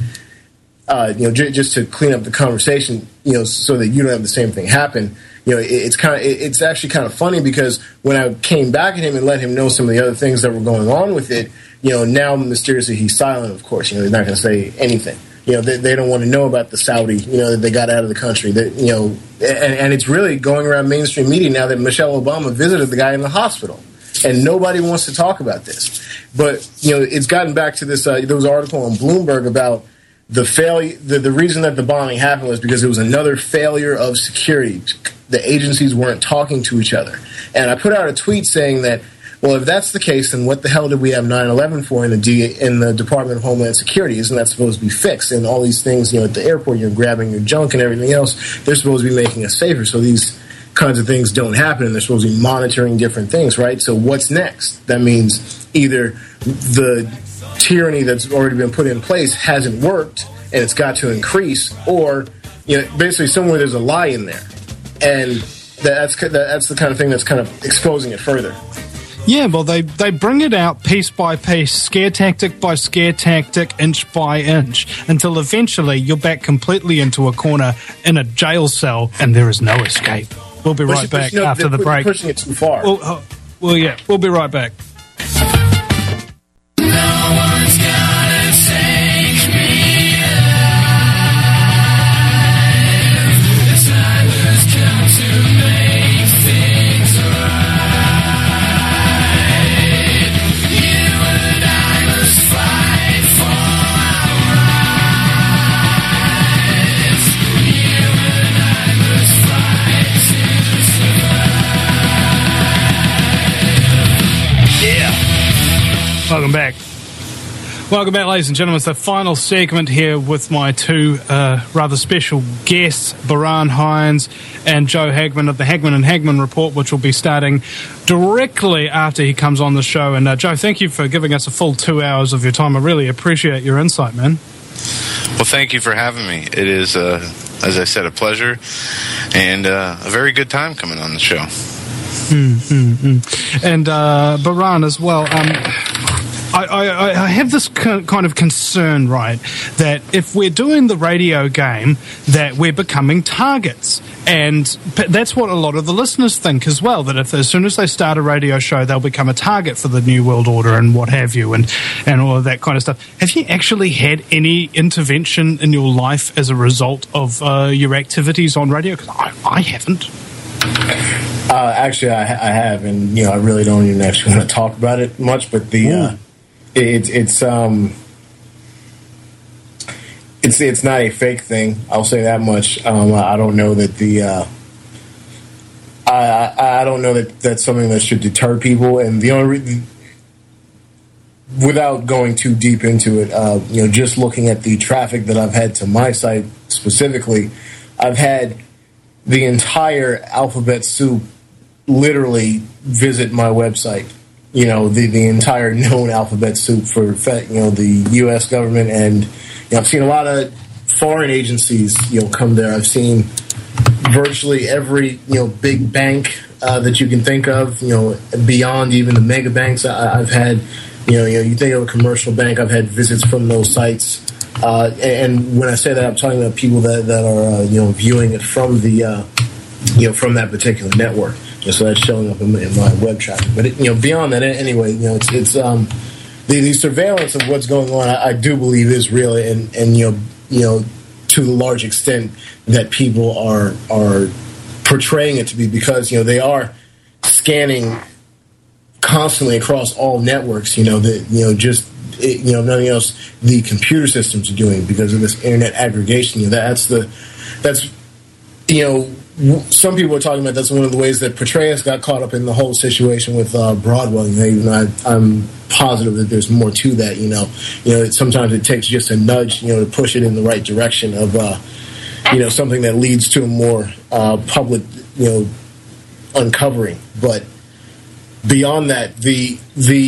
just to clean up the conversation, so that you don't have the same thing happen. It's actually kind of funny because when I came back at him and let him know some of the other things that were going on with it, now mysteriously he's silent. Of course, he's not going to say anything. They don't want to know about the Saudi, that they got out of the country. That and it's really going around mainstream media now that Michelle Obama visited the guy in the hospital. And nobody wants to talk about this. But, it's gotten back to this, there was an article on Bloomberg about the failure. The reason that the bombing happened was because it was another failure of security. The agencies weren't talking to each other. And I put out a tweet saying that, well, if that's the case, then what the hell did we have 9/11 for in the Department of Homeland Security? Isn't that supposed to be fixed? And all these things, at the airport, you're grabbing your junk and everything else, they're supposed to be making us safer. So these kinds of things don't happen, and they're supposed to be monitoring different things, right? So what's next? That means either the tyranny that's already been put in place hasn't worked and it's got to increase, or basically somewhere there's a lie in there, and that's the kind of thing that's kind of exposing it further. Yeah, well, they bring it out piece by piece, scare tactic by scare tactic, inch by inch, until eventually you're back completely into a corner in a jail cell and there is no escape. We'll be right back after the break. Pushing it too far. Well, yeah, we'll be right back. Welcome back, ladies and gentlemen. It's the final segment here with my two rather special guests, Baran Hines and Joe Hagman of the Hagman and Hagman Report, which will be starting directly after he comes on the show. And Joe, thank you for giving us a full 2 hours of your time. I really appreciate your insight, man. Well, thank you for having me. It is, as I said, a pleasure and a very good time coming on the show. And Baran as well. I have this kind of concern, right, that if we're doing the radio game, that we're becoming targets. And that's what a lot of the listeners think as well, that if as soon as they start a radio show, they'll become a target for the New World Order and what have you, and all of that kind of stuff. Have you actually had any intervention in your life as a result of your activities on radio? Because I haven't. Actually, I have, and I really don't even actually want to talk about it much. But it's not a fake thing. I'll say that much. I don't know that I don't know that that's something that should deter people. And the only without going too deep into it, just looking at the traffic that I've had to my site specifically, I've had the entire alphabet soup literally visit my website. The entire known alphabet soup for the U.S. government, and I've seen a lot of foreign agencies come there. I've seen virtually every big bank that you can think of, beyond even the mega banks. I've had you think of a commercial bank, I've had visits from those sites, and when I say that, I'm talking about people that are viewing it from the from that particular network. So that's showing up in my web traffic. But beyond that, anyway, it's the surveillance of what's going on, I do believe is real, and you know, to a large extent that people are portraying it to be, because they are scanning constantly across all networks. Nothing else the computer systems are doing because of this internet aggregation. Some people are talking about that's one of the ways that Petraeus got caught up in the whole situation with Broadwell. Even though I'm positive that there's more to that. Sometimes it takes just a nudge, to push it in the right direction of, something that leads to a more public, uncovering. But beyond that, the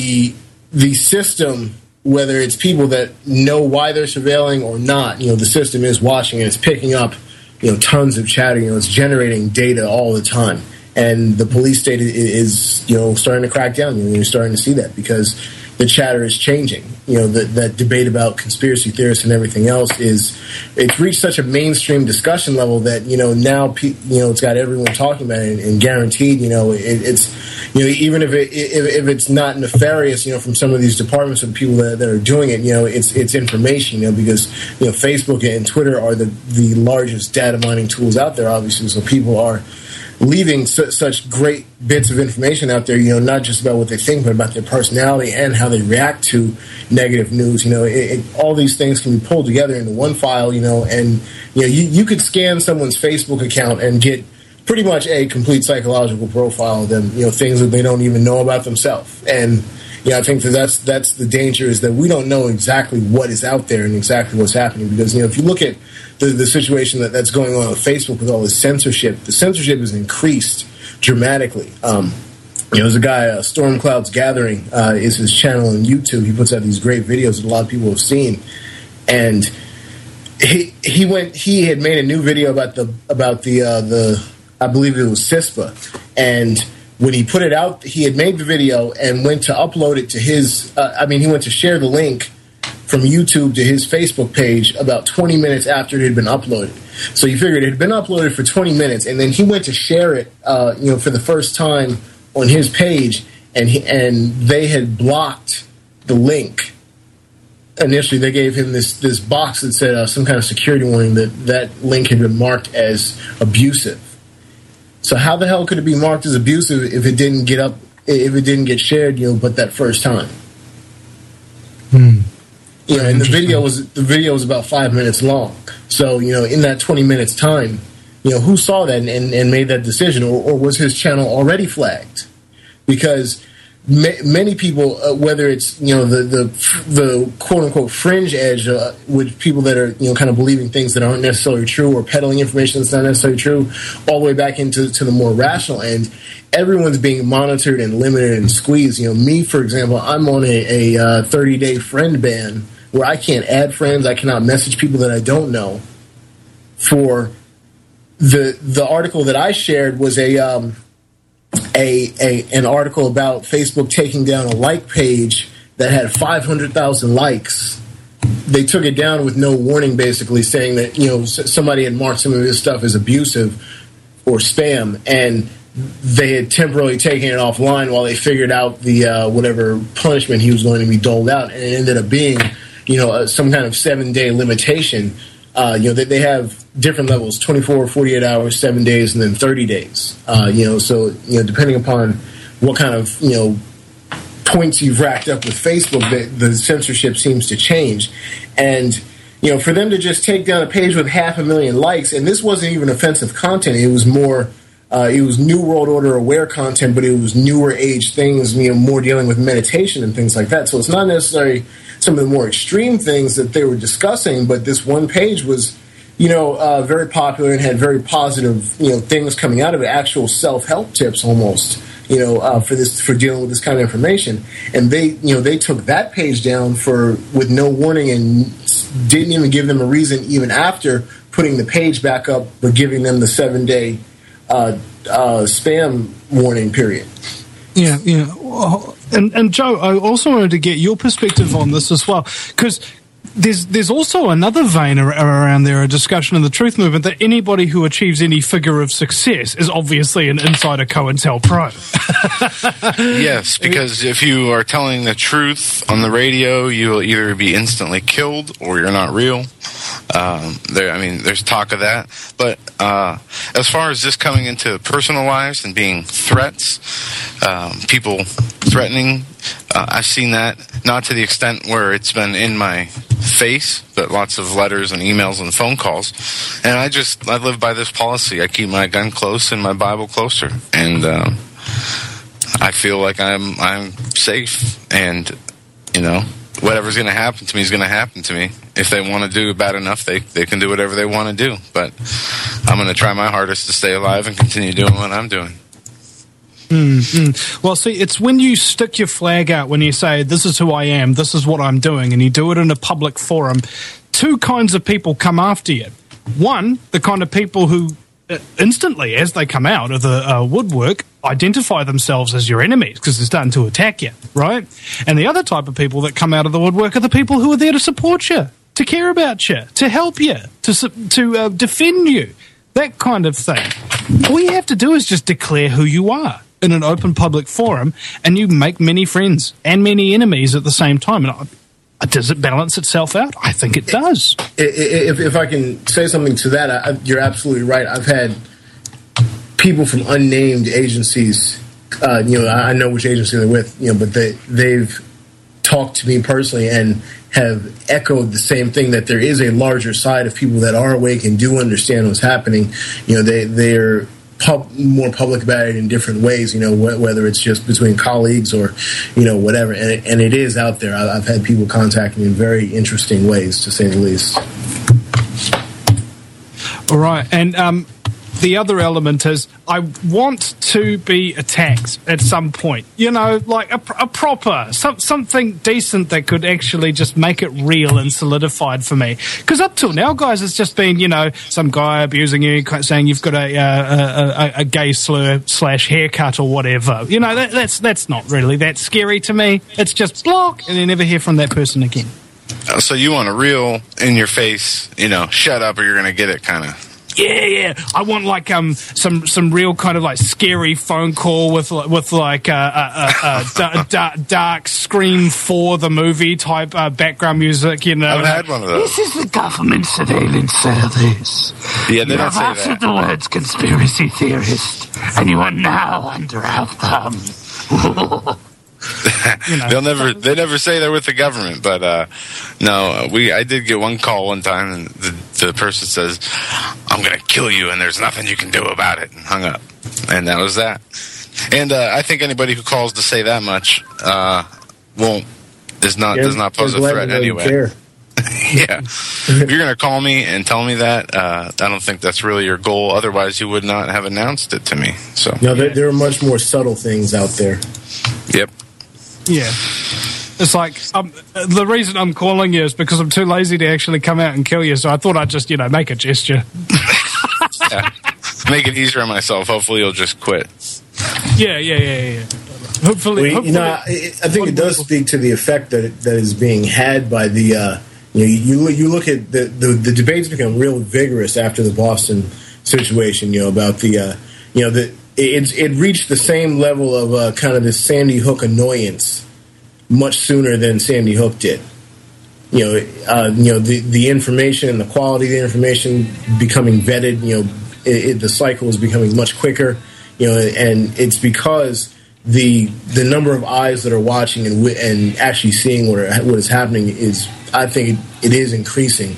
system, whether it's people that know why they're surveilling or not, the system is watching and it's picking up, tons of chatter. It's generating data all the time, and the police state is, starting to crack down. You're starting to see that because the chatter is changing. That debate about conspiracy theorists and everything else it's reached such a mainstream discussion level that now it's got everyone talking about it, and guaranteed, it's even if it's not nefarious, from some of these departments or the people that are doing it, it's information, because Facebook and Twitter are the largest data mining tools out there, obviously. So people are leaving such great bits of information out there, not just about what they think, but about their personality and how they react to negative news. All these things can be pulled together into one file, and you could scan someone's Facebook account and get pretty much a complete psychological profile of them, things that they don't even know about themselves. And I think that's the danger, is that we don't know exactly what is out there and exactly what's happening. Because if you look at the situation that's going on with Facebook with all this censorship, the censorship has increased dramatically. There's a guy, Stormcloud's Gathering, is his channel on YouTube. He puts out these great videos that a lot of people have seen, and he had made a new video about the I believe it was CISPA, and when he put it out, he had made the video and went to upload it to his, he went to share the link from YouTube to his Facebook page about 20 minutes after it had been uploaded. So you figured it had been uploaded for 20 minutes, and then he went to share it, for the first time on his page, and they had blocked the link. Initially, they gave him this box that said some kind of security warning that link had been marked as abusive. So how the hell could it be marked as abusive if it didn't get shared, but that first time? And the video was about 5 minutes long. So, in that 20 minutes time, who saw that and made that decision, or was his channel already flagged? Because many people, whether it's the quote unquote fringe edge, with people that are kind of believing things that aren't necessarily true, or peddling information that's not necessarily true, all the way back into the more rational end, everyone's being monitored and limited and squeezed. Me, for example, I'm on a 30-day friend ban where I can't add friends, I cannot message people that I don't know. For the article that I shared was an article about Facebook taking down a like page that had 500,000 likes. They took it down with no warning, basically saying that somebody had marked some of his stuff as abusive or spam, and they had temporarily taken it offline while they figured out the whatever punishment he was going to be doled out, and it ended up being some kind of 7-day limitation. They have different levels: 24, 48 hours, 7 days, and then 30 days. So depending upon what kind of points you've racked up with Facebook, the censorship seems to change. And for them to just take down a page with 500,000 likes, and this wasn't even offensive content; it was more, it was New World Order aware content, but it was newer age things, more dealing with meditation and things like that. So it's not necessarily some of the more extreme things that they were discussing, but this one page was, very popular and had very positive, things coming out of it, actual self-help tips almost, for dealing with this kind of information. And they took that page down with no warning, and didn't even give them a reason even after putting the page back up, but giving them the 7-day spam warning period. Yeah. And Joe, I also wanted to get your perspective on this as well, because There's also another vein around there, a discussion in the truth movement, that anybody who achieves any figure of success is obviously an insider COINTELPRO. Yes, because if you are telling the truth on the radio, you will either be instantly killed or you're not real. There's talk of that. But as far as this coming into personal lives and being threats, people threatening, I've seen that, not to the extent where it's been in my face, but lots of letters and emails and phone calls. And I live by this policy. I keep my gun close and my Bible closer. And I feel like I'm safe. And, whatever's going to happen to me is going to happen to me. If they want to do it bad enough, they can do whatever they want to do. But I'm going to try my hardest to stay alive and continue doing what I'm doing. Mm-hmm. Well, see, it's when you stick your flag out, when you say, this is who I am, this is what I'm doing, and you do it in a public forum, two kinds of people come after you. One, the kind of people who instantly, as they come out of the woodwork, identify themselves as your enemies because they're starting to attack you, right? And the other type of people that come out of the woodwork are the people who are there to support you, to care about you, to help you, to defend you, that kind of thing. All you have to do is just declare who you are in an open public forum, and you make many friends and many enemies at the same time. And does it balance itself out? I think it does. If I can say something to that, you're absolutely right. I've had people from unnamed agencies, I know which agency they're with, but they've talked to me personally and have echoed the same thing, that there is a larger side of people that are awake and do understand what's happening. They're more public about it in different ways, whether it's just between colleagues or, whatever. And it is out there. I've had people contact me in very interesting ways, to say the least. All right. And the other element is I want to be attacked at some point, like a proper, something decent that could actually just make it real and solidified for me. Because up till now, guys, it's just been, some guy abusing you, saying you've got a gay slur / haircut or whatever. That's not really that scary to me. It's just block and you never hear from that person again. So you want a real in your face, shut up or you're going to get it kind of. Yeah. I want like some real kind of like scary phone call with like a dark Scream 4 the movie type background music. I've had one of those. This is the government surveillance service. Yeah, they don't say that. You have the words conspiracy theorist, and you are now under our thumb. They never say they're with the government, but I did get one call one time, and the person says, "I'm going to kill you, and there's nothing you can do about it," and hung up, and that was that. And I think anybody who calls to say that much does not pose a threat anyway. Yeah, if you're going to call me and tell me that, I don't think that's really your goal. Otherwise, you would not have announced it to me. So there are much more subtle things out there. Yep. Yeah. It's like, the reason I'm calling you is because I'm too lazy to actually come out and kill you, so I thought I'd just, make a gesture. Yeah. Make it easier on myself. Hopefully you'll just quit. Yeah. Hopefully. I think it does speak to the effect that is being had by the, you look at the debates become real vigorous after the Boston situation, about the, it reached the same level of kind of this Sandy Hook annoyance much sooner than Sandy Hook did. The information and the quality of the information becoming vetted. The cycle is becoming much quicker. And it's because the number of eyes that are watching and actually seeing what is happening is, I think it is increasing.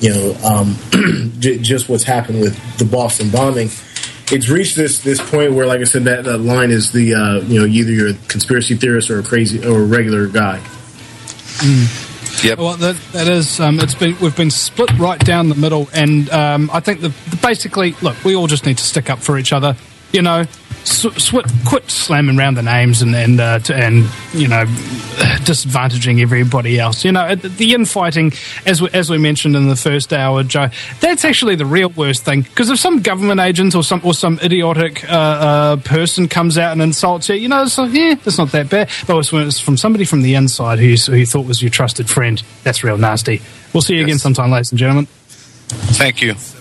Just what's happened with the Boston bombing. It's reached this point where, like I said, that line is the either you're a conspiracy theorist or a crazy or a regular guy. Yep. Well, that is we've been split right down the middle, and I think basically, look, we all just need to stick up for each other. You know, quit slamming around the names and you know, disadvantaging everybody else. You know, the infighting, as we mentioned in the first hour, Joe, that's actually the real worst thing. Because if some government agent or some idiotic person comes out and insults you, you know, it's like, yeah, that's not that bad. But when it's from somebody from the inside who you thought was your trusted friend, that's real nasty. We'll see you again sometime, ladies and gentlemen. Thank you.